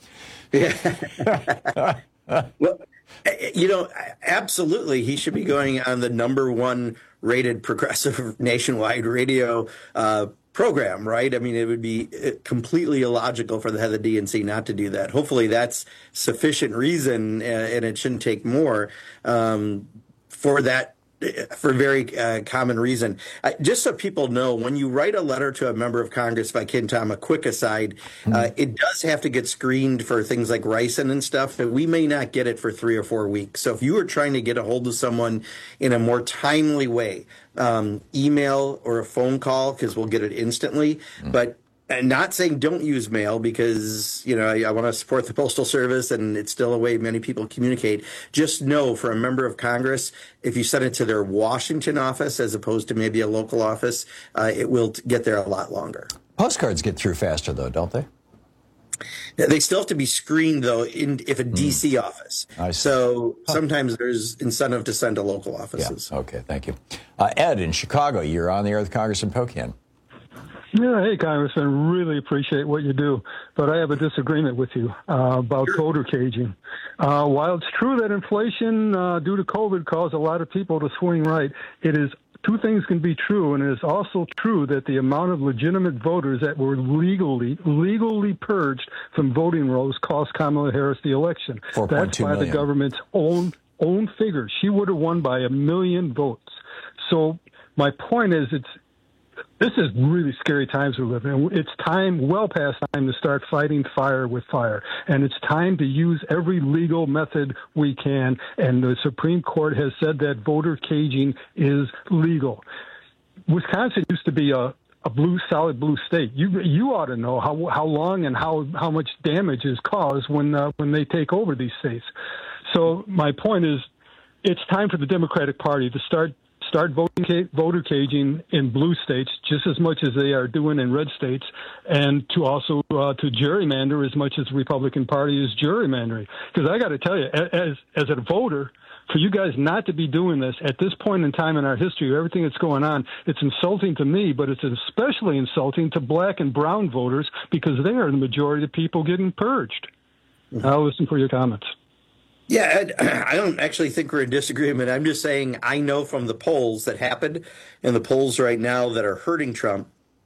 Yeah. Well, you know, absolutely, he should be going on the number one rated progressive nationwide radio uh program, right? I mean, it would be completely illogical for the head of the D N C not to do that. Hopefully that's sufficient reason, and it shouldn't take more um, for that, for a very uh, common reason. Uh, just so people know, when you write a letter to a member of Congress, if I can, Tom, a quick aside, mm-hmm. uh, it does have to get screened for things like ricin and stuff, but we may not get it for three or four weeks. So if you were trying to get a hold of someone in a more timely way, um, email or a phone call, because we'll get it instantly, mm-hmm. but and not saying don't use mail, because, you know, I, I want to support the Postal Service, and it's still a way many people communicate. Just know, for a member of Congress, if you send it to their Washington office as opposed to maybe a local office, uh, it will t- get there a lot longer. Postcards get through faster, though, don't they? They still have to be screened, though, in if a D C mm. office. So sometimes there's incentive to send to local offices. Yeah. Okay, thank you. Uh, Ed, in Chicago, you're on the air with Congressman Pocan. Yeah, hey, Congressman, really appreciate what you do, but I have a disagreement with you uh, about sure. voter caging. Uh, while it's true that inflation uh, due to COVID caused a lot of people to swing right, it is two things can be true, and it is also true that the amount of legitimate voters that were legally legally purged from voting rolls cost Kamala Harris the election. That's by million. the government's own own figures. She would have won by a million votes. So my point is, it's this is really scary times we live in. It's time, well past time, to start fighting fire with fire. And it's time to use every legal method we can. And the Supreme Court has said that voter caging is legal. Wisconsin used to be a, a blue, solid blue state. You you ought to know how how long and how, how much damage is caused when uh, when they take over these states. So my point is, it's time for the Democratic Party to start Start voting, voter caging in blue states just as much as they are doing in red states, and to also uh, to gerrymander as much as the Republican Party is gerrymandering. Because I got to tell you, as as a voter, for you guys not to be doing this at this point in time in our history, everything that's going on, it's insulting to me, but it's especially insulting to black and brown voters because they are the majority of people getting purged. Mm-hmm. I'll listen for your comments. Yeah, Ed, I don't actually think we're in disagreement. I'm just saying I know from the polls that happened and the polls right now that are hurting Trump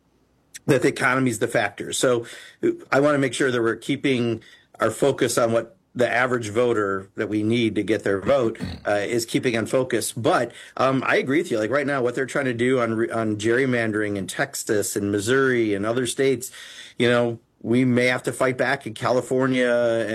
that the economy is the factor. So I want to make sure that we're keeping our focus on what the average voter that we need to get their vote uh, is keeping on focus. But um, I agree with you. Like right now, what they're trying to do on on gerrymandering in Texas and Missouri and other states, you know, we may have to fight back in California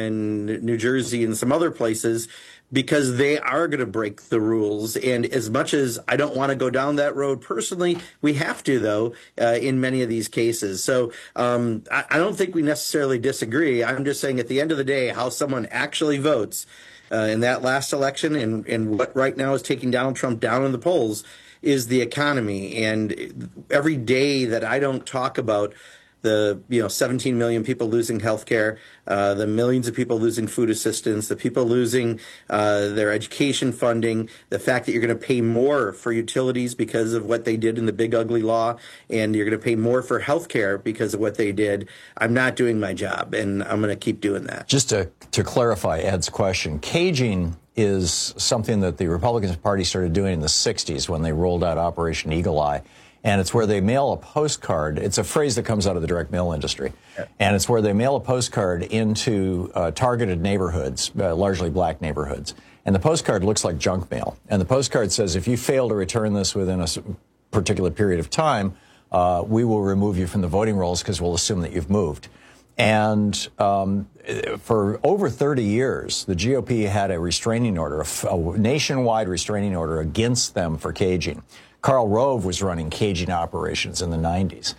and New Jersey and some other places because they are going to break the rules. And as much as I don't want to go down that road personally, we have to, though, uh, in many of these cases. So um, I, I don't think we necessarily disagree. I'm just saying at the end of the day, how someone actually votes uh, in that last election and, and what right now is taking Donald Trump down in the polls is the economy. And every day that I don't talk about the you know seventeen million people losing health care, uh, the millions of people losing food assistance, the people losing uh, their education funding, the fact that you're going to pay more for utilities because of what they did in the big ugly law, and you're going to pay more for health care because of what they did. I'm not doing my job, and I'm going to keep doing that. Just to, to clarify Ed's question, caging is something that the Republican Party started doing in the sixties when they rolled out Operation Eagle Eye. And it's where they mail a postcard. It's a phrase that comes out of the direct mail industry. Yeah. And it's where they mail a postcard into uh, targeted neighborhoods, uh, largely black neighborhoods. And the postcard looks like junk mail. And the postcard says, if you fail to return this within a particular period of time, uh, we will remove you from the voting rolls because we'll assume that you've moved. And um, for over thirty years, the G O P had a restraining order, a, a nationwide restraining order against them for caging. Karl Rove was running caging operations in the nineties.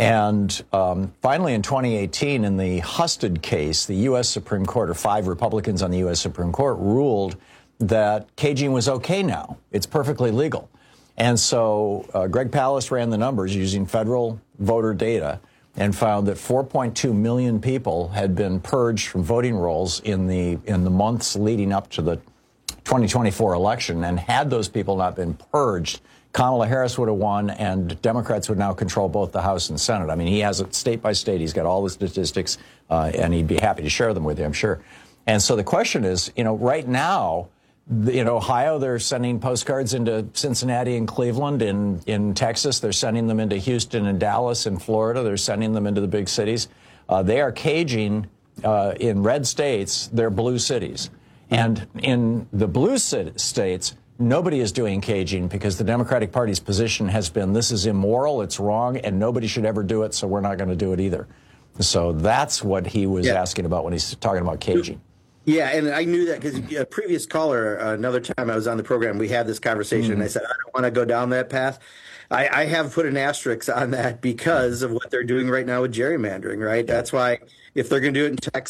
And um, finally, in twenty eighteen, in the Husted case, the U S Supreme Court, or five Republicans on the U S Supreme Court, ruled that caging was okay now. It's perfectly legal. And so uh, Greg Palast ran the numbers using federal voter data and found that four point two million people had been purged from voting rolls in the in the months leading up to the twenty twenty-four election. And had those people not been purged, Kamala Harris would have won, and Democrats would now control both the House and Senate. I mean, he has it state by state. He's got all the statistics, uh, and he'd be happy to share them with you, I'm sure. And so the question is, you know, right now, in Ohio, they're sending postcards into Cincinnati and Cleveland. In, in Texas, they're sending them into Houston and Dallas. In Florida, they're sending them into the big cities. Uh, they are caging uh, in red states their blue cities. And in the blue states, nobody is doing caging because the Democratic Party's position has been this is immoral, it's wrong, and nobody should ever do it, so we're not going to do it either. So that's what he was yeah. asking about when he's talking about caging. Yeah, and I knew that because a previous caller, uh, another time I was on the program, we had this conversation, mm-hmm. and I said, I don't want to go down that path. I, I have put an asterisk on that because of what they're doing right now with gerrymandering, right? That's why if they're going to do it in Texas,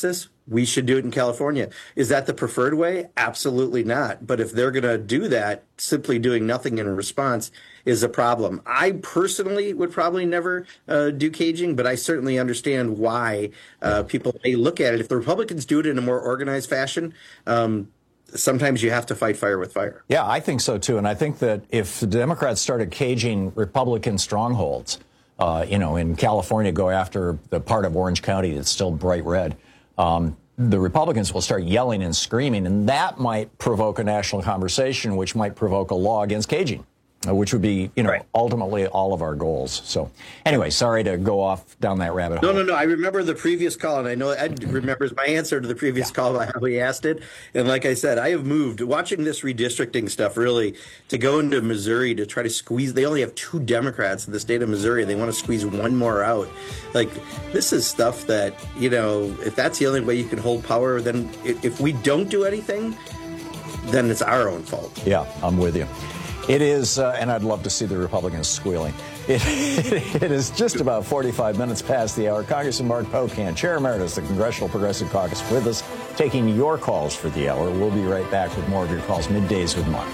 we should do it in California. Is that the preferred way? Absolutely not. But if they're going to do that, simply doing nothing in response is a problem. I personally would probably never uh, do caging, but I certainly understand why uh, people may look at it. If the Republicans do it in a more organized fashion, um, sometimes you have to fight fire with fire. Yeah, I think so, too. And I think that if the Democrats started caging Republican strongholds, uh, you know, in California, go after the part of Orange County that's still bright red, um, the Republicans will start yelling and screaming, and that might provoke a national conversation, which might provoke a law against caging, which would be, you know, right. ultimately all of our goals. So anyway, sorry to go off down that rabbit hole. No, no, no. I remember the previous call, and I know Ed remembers my answer to the previous yeah. call about how he asked it. And like I said, I have moved, watching this redistricting stuff, really, to go into Missouri to try to squeeze. They only have two Democrats in the state of Missouri. They want to squeeze one more out. Like, this is stuff that, you know, if that's the only way you can hold power, then if we don't do anything, then it's our own fault. Yeah, I'm with you. It is, uh, and I'd love to see the Republicans squealing. It, it, it is just about forty-five minutes past the hour. Congressman Mark Pocan, Chair Emeritus of the Congressional Progressive Caucus, with us, taking your calls for the hour. We'll be right back with more of your calls, Middays with Mark.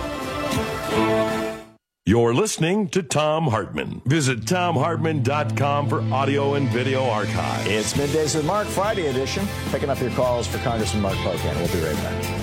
You're listening to Thom Hartmann. Visit Thom Hartmann dot com for audio and video archive. It's Middays with Mark, Friday edition. Picking up your calls for Congressman Mark Pocan. We'll be right back.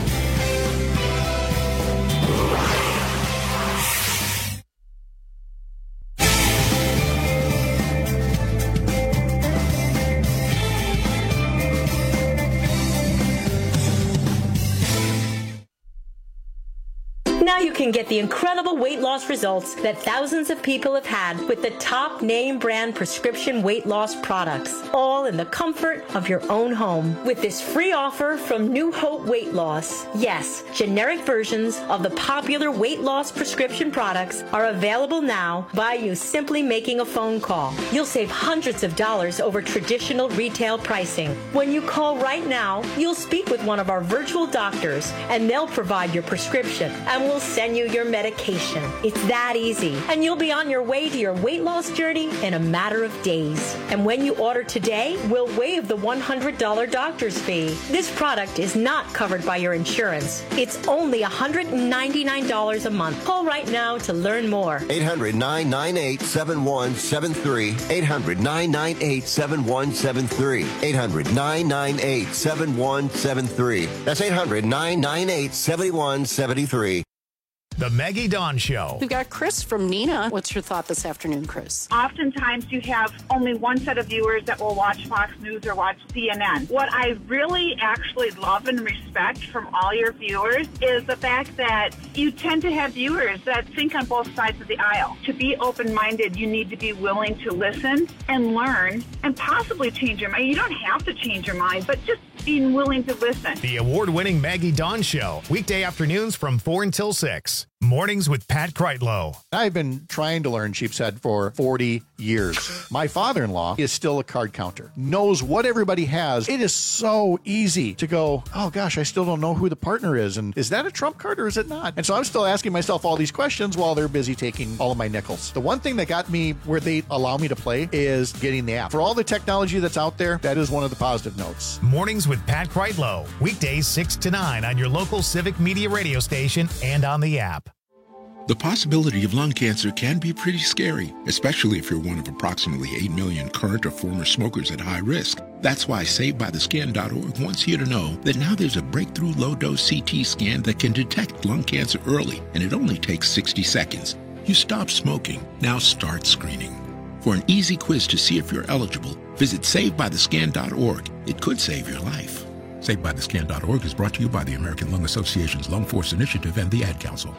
Now you can get the incredible weight loss results that thousands of people have had with the top name brand prescription weight loss products, all in the comfort of your own home. With this free offer from New Hope Weight Loss, yes, generic versions of the popular weight loss prescription products are available now by you simply making a phone call. You'll save hundreds of dollars over traditional retail pricing. When you call right now, you'll speak with one of our virtual doctors, and they'll provide your prescription and will send you your medication. It's that easy, and you'll be on your way to your weight loss journey in a matter of days. And when you order today, we'll waive the one hundred dollars doctor's fee. This product is not covered by your insurance. It's only one hundred ninety-nine dollars a month. Call right now to learn more. eight hundred, nine nine eight, seven one seven three. eight hundred, nine nine eight, seven one seven three. eight hundred, nine nine eight, seven one seven three. That's eight hundred, nine nine eight, seven one seven three. The Maggie Dawn Show. We've got Chris from Neenah. What's your thought this afternoon, Chris? Oftentimes you have only one set of viewers that will watch Fox News or watch C N N. What I really actually love and respect from all your viewers is the fact that you tend to have viewers that think on both sides of the aisle. To be open-minded, you need to be willing to listen and learn and possibly change your mind. You don't have to change your mind, but just being willing to listen. The award-winning Maggie Dawn Show. Weekday afternoons from four until six. Mornings with Pat Kreitlow. I've been trying to learn Sheepshead for forty years. My father-in-law is still a card counter, knows what everybody has. It is so easy to go, oh gosh, I still don't know who the partner is. And is that a Trump card or is it not? And so I'm still asking myself all these questions while they're busy taking all of my nickels. The one thing that got me where they allow me to play is getting the app. For all the technology that's out there, that is one of the positive notes. Mornings with Pat Kreitlow. Weekdays six to nine on your local Civic Media radio station and on the app. The possibility of lung cancer can be pretty scary, especially if you're one of approximately eight million current or former smokers at high risk. That's why Saved By The Scan dot org wants you to know that now there's a breakthrough low-dose C T scan that can detect lung cancer early, and it only takes sixty seconds. You stop smoking, now start screening. For an easy quiz to see if you're eligible, visit Saved By The Scan dot org. It could save your life. Saved By The Scan dot org is brought to you by the American Lung Association's Lung Force Initiative and the Ad Council.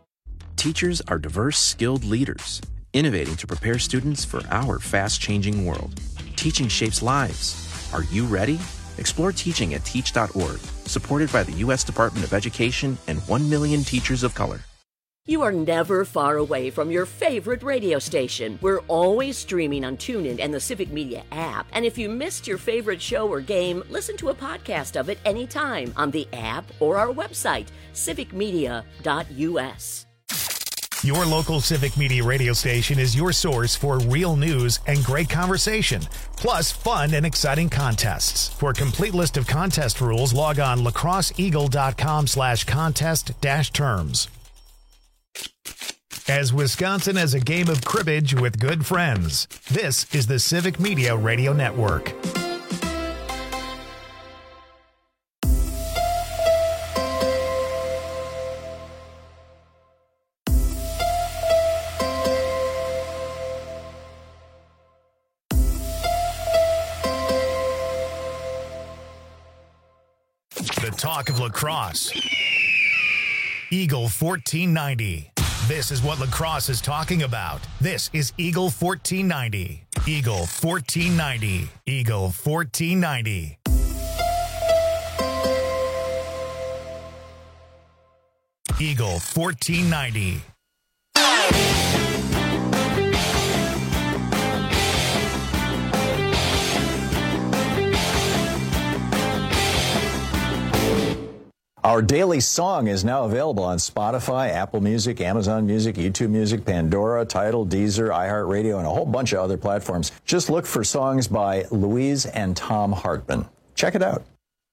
Teachers are diverse, skilled leaders, innovating to prepare students for our fast-changing world. Teaching shapes lives. Are you ready? Explore teaching at teach dot org, supported by the U S Department of Education and one million teachers of color. You are never far away from your favorite radio station. We're always streaming on TuneIn and the Civic Media app. And if you missed your favorite show or game, listen to a podcast of it anytime on the app or our website, civic media dot u s. Your local Civic Media radio station is your source for real news and great conversation, plus fun and exciting contests. For a complete list of contest rules, log on lacrosseeagle.com slash contest dash terms. As Wisconsin as a game of cribbage with good friends, this is the Civic Media Radio Network. The talk of lacrosse. Eagle fourteen ninety. This is what lacrosse is talking about. This is Eagle fourteen ninety. Eagle fourteen ninety. Eagle fourteen ninety. Eagle fourteen ninety. Our daily song is now available on Spotify, Apple Music, Amazon Music, YouTube Music, Pandora, Tidal, Deezer, iHeartRadio, and a whole bunch of other platforms. Just look for songs by Louise and Tom Hartman. Check it out.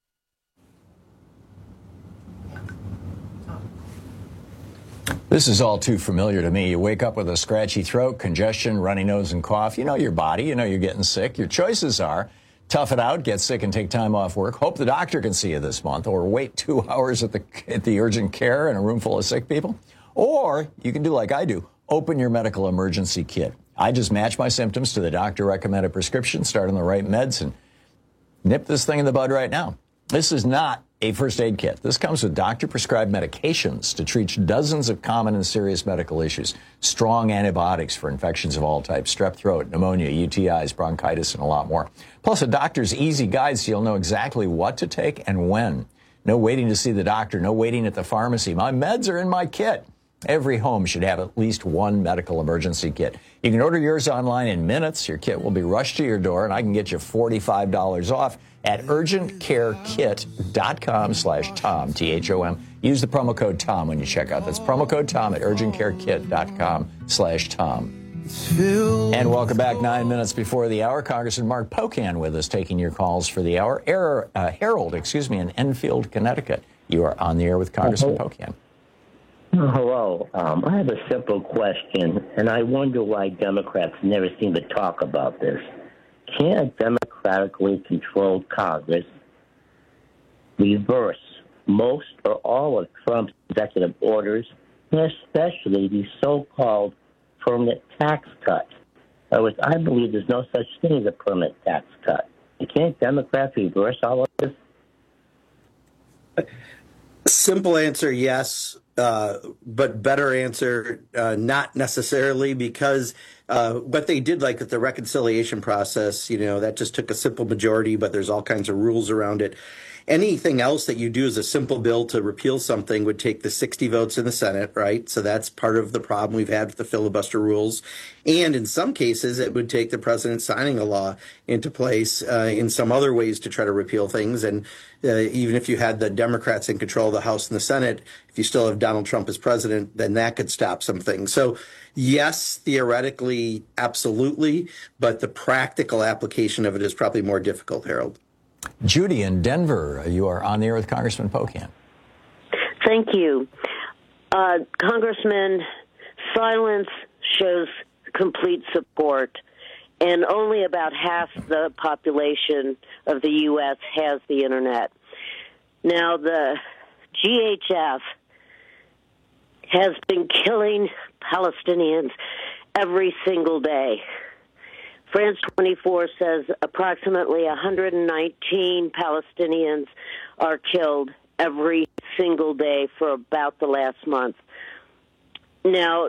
This is all too familiar to me. You wake up with a scratchy throat, congestion, runny nose, and cough. You know your body. You know you're getting sick. Your choices are tough it out, get sick, and take time off work. Hope the doctor can see you this month, or wait two hours at the at the urgent care in a room full of sick people. Or you can do like I do, open your medical emergency kit. I just match my symptoms to the doctor-recommended prescription, start on the right meds, and nip this thing in the bud right now. This is not a first aid kit. This comes with doctor-prescribed medications to treat dozens of common and serious medical issues. Strong antibiotics for infections of all types, strep throat, pneumonia, U T Is, bronchitis, and a lot more. Plus a doctor's easy guide so you'll know exactly what to take and when. No waiting to see the doctor, no waiting at the pharmacy. My meds are in my kit. Every home should have at least one medical emergency kit. You can order yours online in minutes. Your kit will be rushed to your door, and I can get you forty-five dollars off at urgentcarekit.com slash Tom, T H O M. Use the promo code Tom when you check out. That's promo code Tom at urgentcarekit.com slash Tom. And welcome back nine minutes before the hour. Congressman Mark Pocan with us, taking your calls for the hour. Air, uh, Harold, excuse me, in Enfield, Connecticut. You are on the air with Congressman Uh-huh. Pocan. Hello. Um, I have a simple question, and I wonder why Democrats never seem to talk about this. Can a democratically controlled Congress reverse most or all of Trump's executive orders, and especially the so-called permanent tax cut? In other words, I believe there's no such thing as a permanent tax cut. Can't Democrats reverse all of this? Simple answer, yes. Uh, but better answer, uh, not necessarily, because uh, what they did, like with the reconciliation process, you know, that just took a simple majority, but there's all kinds of rules around it. Anything else that you do as a simple bill to repeal something would take the sixty votes in the Senate, right? So that's part of the problem we've had with the filibuster rules. And in some cases, it would take the president signing a law into place uh, in some other ways to try to repeal things. And uh, even if you had the Democrats in control of the House and the Senate, if you still have Donald Trump as president, then that could stop some things. So yes, theoretically, absolutely, but the practical application of it is probably more difficult, Harold. Judy in Denver, you are on the air with Congressman Pocan. Thank you. Uh, Congressman, silence shows complete support, and only about half the population of the U S has the Internet. Now, the G H F has been killing Palestinians every single day. France twenty-four says approximately one hundred nineteen Palestinians are killed every single day for about the last month. Now,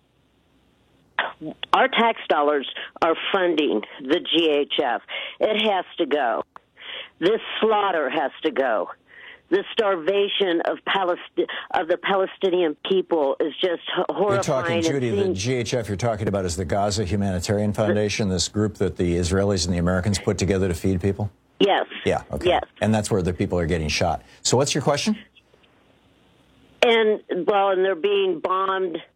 our tax dollars are funding the G H F. It has to go. This slaughter has to go. The starvation of Palest- of the Palestinian people is just horrifying. You're talking, Judy, the G H F you're talking about is the Gaza Humanitarian Foundation, this group that the Israelis and the Americans put together to feed people? Yes. Yeah, okay. Yes. And that's where the people are getting shot. So what's your question? And, well, and they're being bombed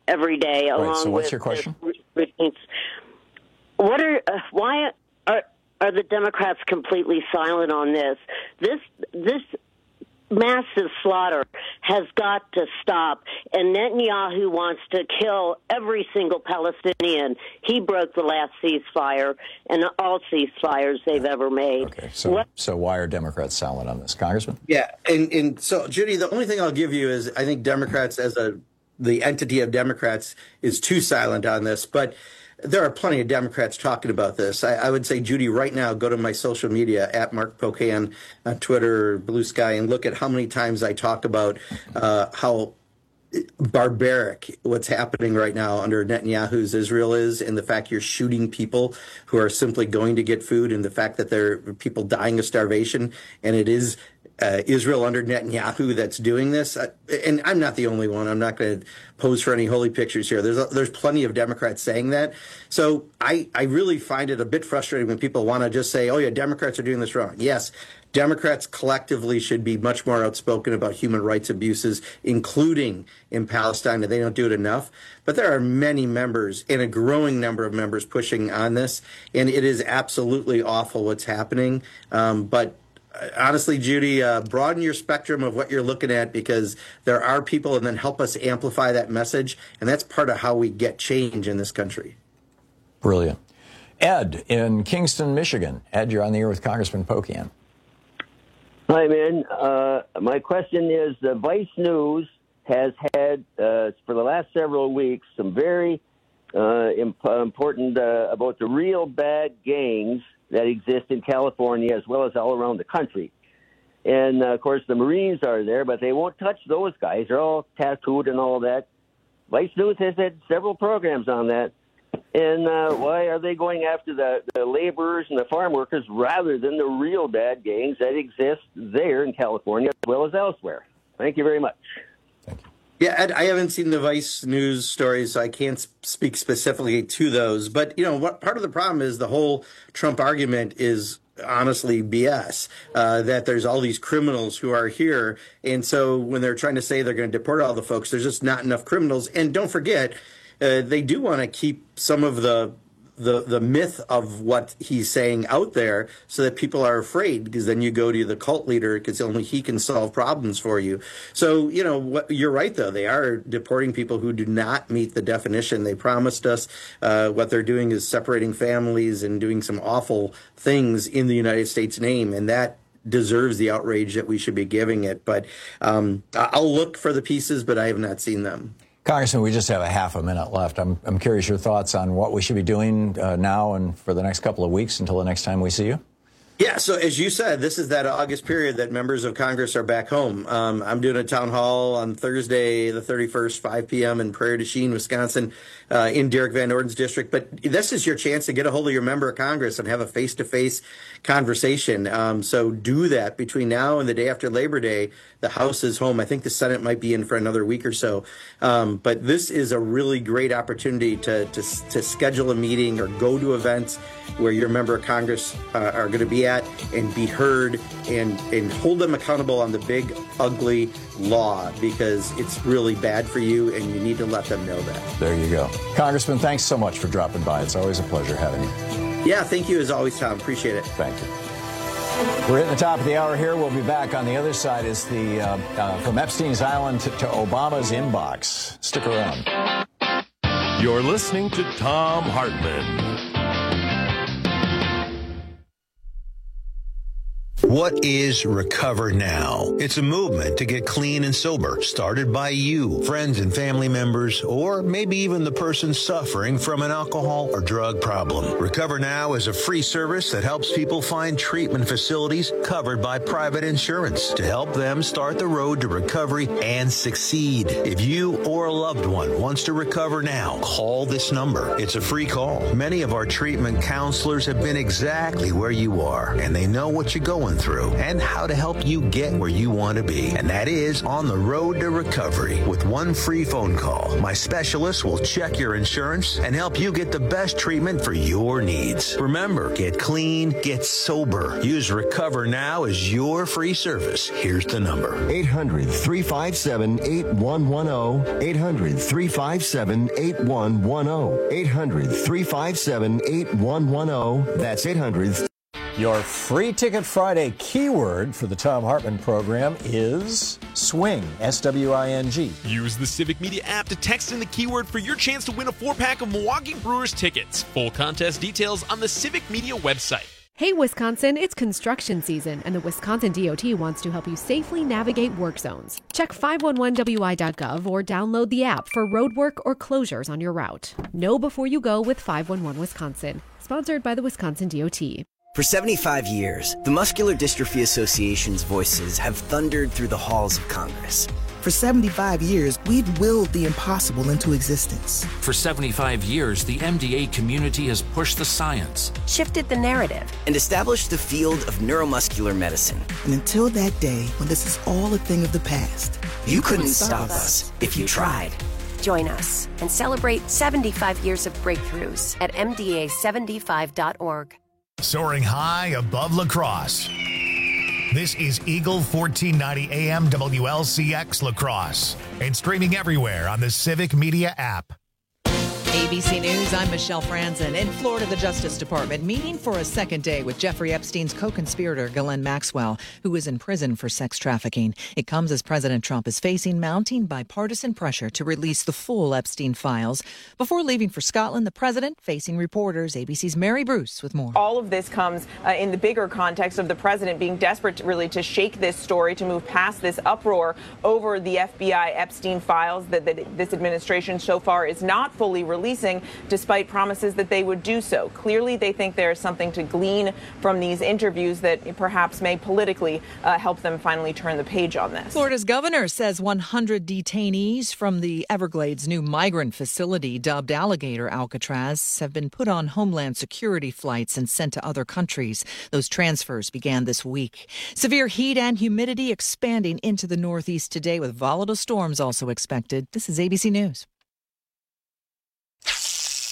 every day. Right, Along so what's with your question? The, what are uh, why are are the Democrats completely silent on this? This this. Massive slaughter has got to stop, and Netanyahu wants to kill every single Palestinian. He broke the last ceasefire and all ceasefires they've ever made. Okay, so, what? so why are Democrats silent on this, Congressman? Yeah, and, and so, Judy, the only thing I'll give you is I think Democrats as a the entity of Democrats is too silent on this, but there are plenty of Democrats talking about this. I, I would say, Judy, right now, go to my social media, at Mark Pocan on Twitter, Blue Sky, and look at how many times I talk about uh, how barbaric what's happening right now under Netanyahu's Israel is, and the fact you're shooting people who are simply going to get food, and the fact that there are people dying of starvation, and it is Uh, Israel under Netanyahu that's doing this. Uh, and I'm not the only one. I'm not going to pose for any holy pictures here. There's a, there's plenty of Democrats saying that. So I, I really find it a bit frustrating when people want to just say, oh, yeah, Democrats are doing this wrong. Yes, Democrats collectively should be much more outspoken about human rights abuses, including in Palestine, and they don't do it enough. But there are many members, and a growing number of members, pushing on this, and it is absolutely awful what's happening. Um, but honestly, Judy, uh, broaden your spectrum of what you're looking at, because there are people, and then help us amplify that message. And that's part of how we get change in this country. Brilliant. Ed in Kingston, Michigan. Ed, you're on the air with Congressman Pocan. Hi, man. Uh, my question is, uh, Vice News has had, uh, for the last several weeks, some very uh, imp- important uh, about the real bad gangs that exist in California as well as all around the country. And, uh, of course, the Marines are there, but they won't touch those guys. They're all tattooed and all that. Vice News has had several programs on that. And uh, why are they going after the, the laborers and the farm workers rather than the real bad gangs that exist there in California as well as elsewhere? Thank you very much. Yeah, Ed, I haven't seen the Vice News stories, so I can't speak specifically to those. But, you know, what part of the problem is the whole Trump argument is honestly B S, uh, that there's all these criminals who are here. And so when they're trying to say they're going to deport all the folks, there's just not enough criminals. And don't forget, uh, they do want to keep some of the the the myth of what he's saying out there so that people are afraid, because then you go to the cult leader because only he can solve problems for you. So, you know, what, you're right, though. They are deporting people who do not meet the definition they promised us. Uh, what they're doing is separating families and doing some awful things in the United States name, and that deserves the outrage that we should be giving it. But um, I'll look for the pieces, but I have not seen them. Congressman, we just have a half a minute left. I'm, I'm curious your thoughts on what we should be doing uh, now and for the next couple of weeks until the next time we see you. Yeah, so as you said, this is that August period that members of Congress are back home. Um, I'm doing a town hall on Thursday, the thirty-first, five p.m. in Prairie du Chien, Wisconsin, uh, in Derek Van Orden's district. But this is your chance to get a hold of your member of Congress and have a face-to-face conversation. Um, so do that between now and the day after Labor Day. The House is home. I think the Senate might be in for another week or so. Um, but this is a really great opportunity to, to, to schedule a meeting or go to events where your member of Congress uh, are going to be at and be heard, and, and hold them accountable on the big, ugly law, because it's really bad for you and you need to let them know that. There you go. Congressman, thanks so much for dropping by. It's always a pleasure having you. Yeah, thank you as always, Tom. Appreciate it. Thank you. We're at the top of the hour here. We'll be back. On the other side is the uh, uh, from Epstein's Island to, to Obama's inbox. Stick around. You're listening to Thom Hartmann. What is Recover Now? It's a movement to get clean and sober, started by you, friends and family members, or maybe even the person suffering from an alcohol or drug problem. Recover Now is a free service that helps people find treatment facilities covered by private insurance to help them start the road to recovery and succeed. If you or a loved one wants to recover now, call this number. It's a free call. Many of our treatment counselors have been exactly where you are, and they know what you're going through and how to help you get where you want to be. And that is on the road to recovery. With one free phone call, my specialist will check your insurance and help you get the best treatment for your needs. Remember, get clean, get sober. Use Recover Now as your free service. Here's the number. eight hundred, three five seven, eight one one zero. eight hundred, three five seven, eight one one zero. eight hundred, three five seven, eight one one zero. That's eight hundred. Your Free Ticket Friday keyword for the Thom Hartmann program is swing, S W I N G. Use the Civic Media app to text in the keyword for your chance to win a four-pack of Milwaukee Brewers tickets. Full contest details on the Civic Media website. Hey, Wisconsin, it's construction season, and the Wisconsin D O T wants to help you safely navigate work zones. Check five one one W I dot gov or download the app for road work or closures on your route. Know before you go with five one one Wisconsin, sponsored by the Wisconsin D O T. For seventy-five years, the Muscular Dystrophy Association's voices have thundered through the halls of Congress. For seventy-five years, we've willed the impossible into existence. For seventy-five years, the M D A community has pushed the science, shifted the narrative, and established the field of neuromuscular medicine. And until that day, when this is all a thing of the past, you, you couldn't, couldn't stop us if you tried. Join us and celebrate seventy-five years of breakthroughs at M D A seventy-five dot org. Soaring high above La Crosse. This is Eagle fourteen ninety A M W L C X La Crosse and streaming everywhere on the Civic Media app. A B C News, I'm Michelle Franzen. In Florida, the Justice Department meeting for a second day with Jeffrey Epstein's co-conspirator, Ghislaine Maxwell, who is in prison for sex trafficking. It comes as President Trump is facing mounting bipartisan pressure to release the full Epstein files. Before leaving for Scotland, the president facing reporters. A B C's Mary Bruce with more. All of this comes uh, in the bigger context of the president being desperate to really to shake this story, to move past this uproar over the F B I Epstein files that, that this administration so far is not fully releasing. Releasing, despite promises that they would do so. Clearly, they think there is something to glean from these interviews that perhaps may politically uh, help them finally turn the page on this. Florida's governor says one hundred detainees from the Everglades' new migrant facility, dubbed Alligator Alcatraz, have been put on Homeland Security flights and sent to other countries. Those transfers began this week. Severe heat and humidity expanding into the Northeast today, with volatile storms also expected. This is A B C News.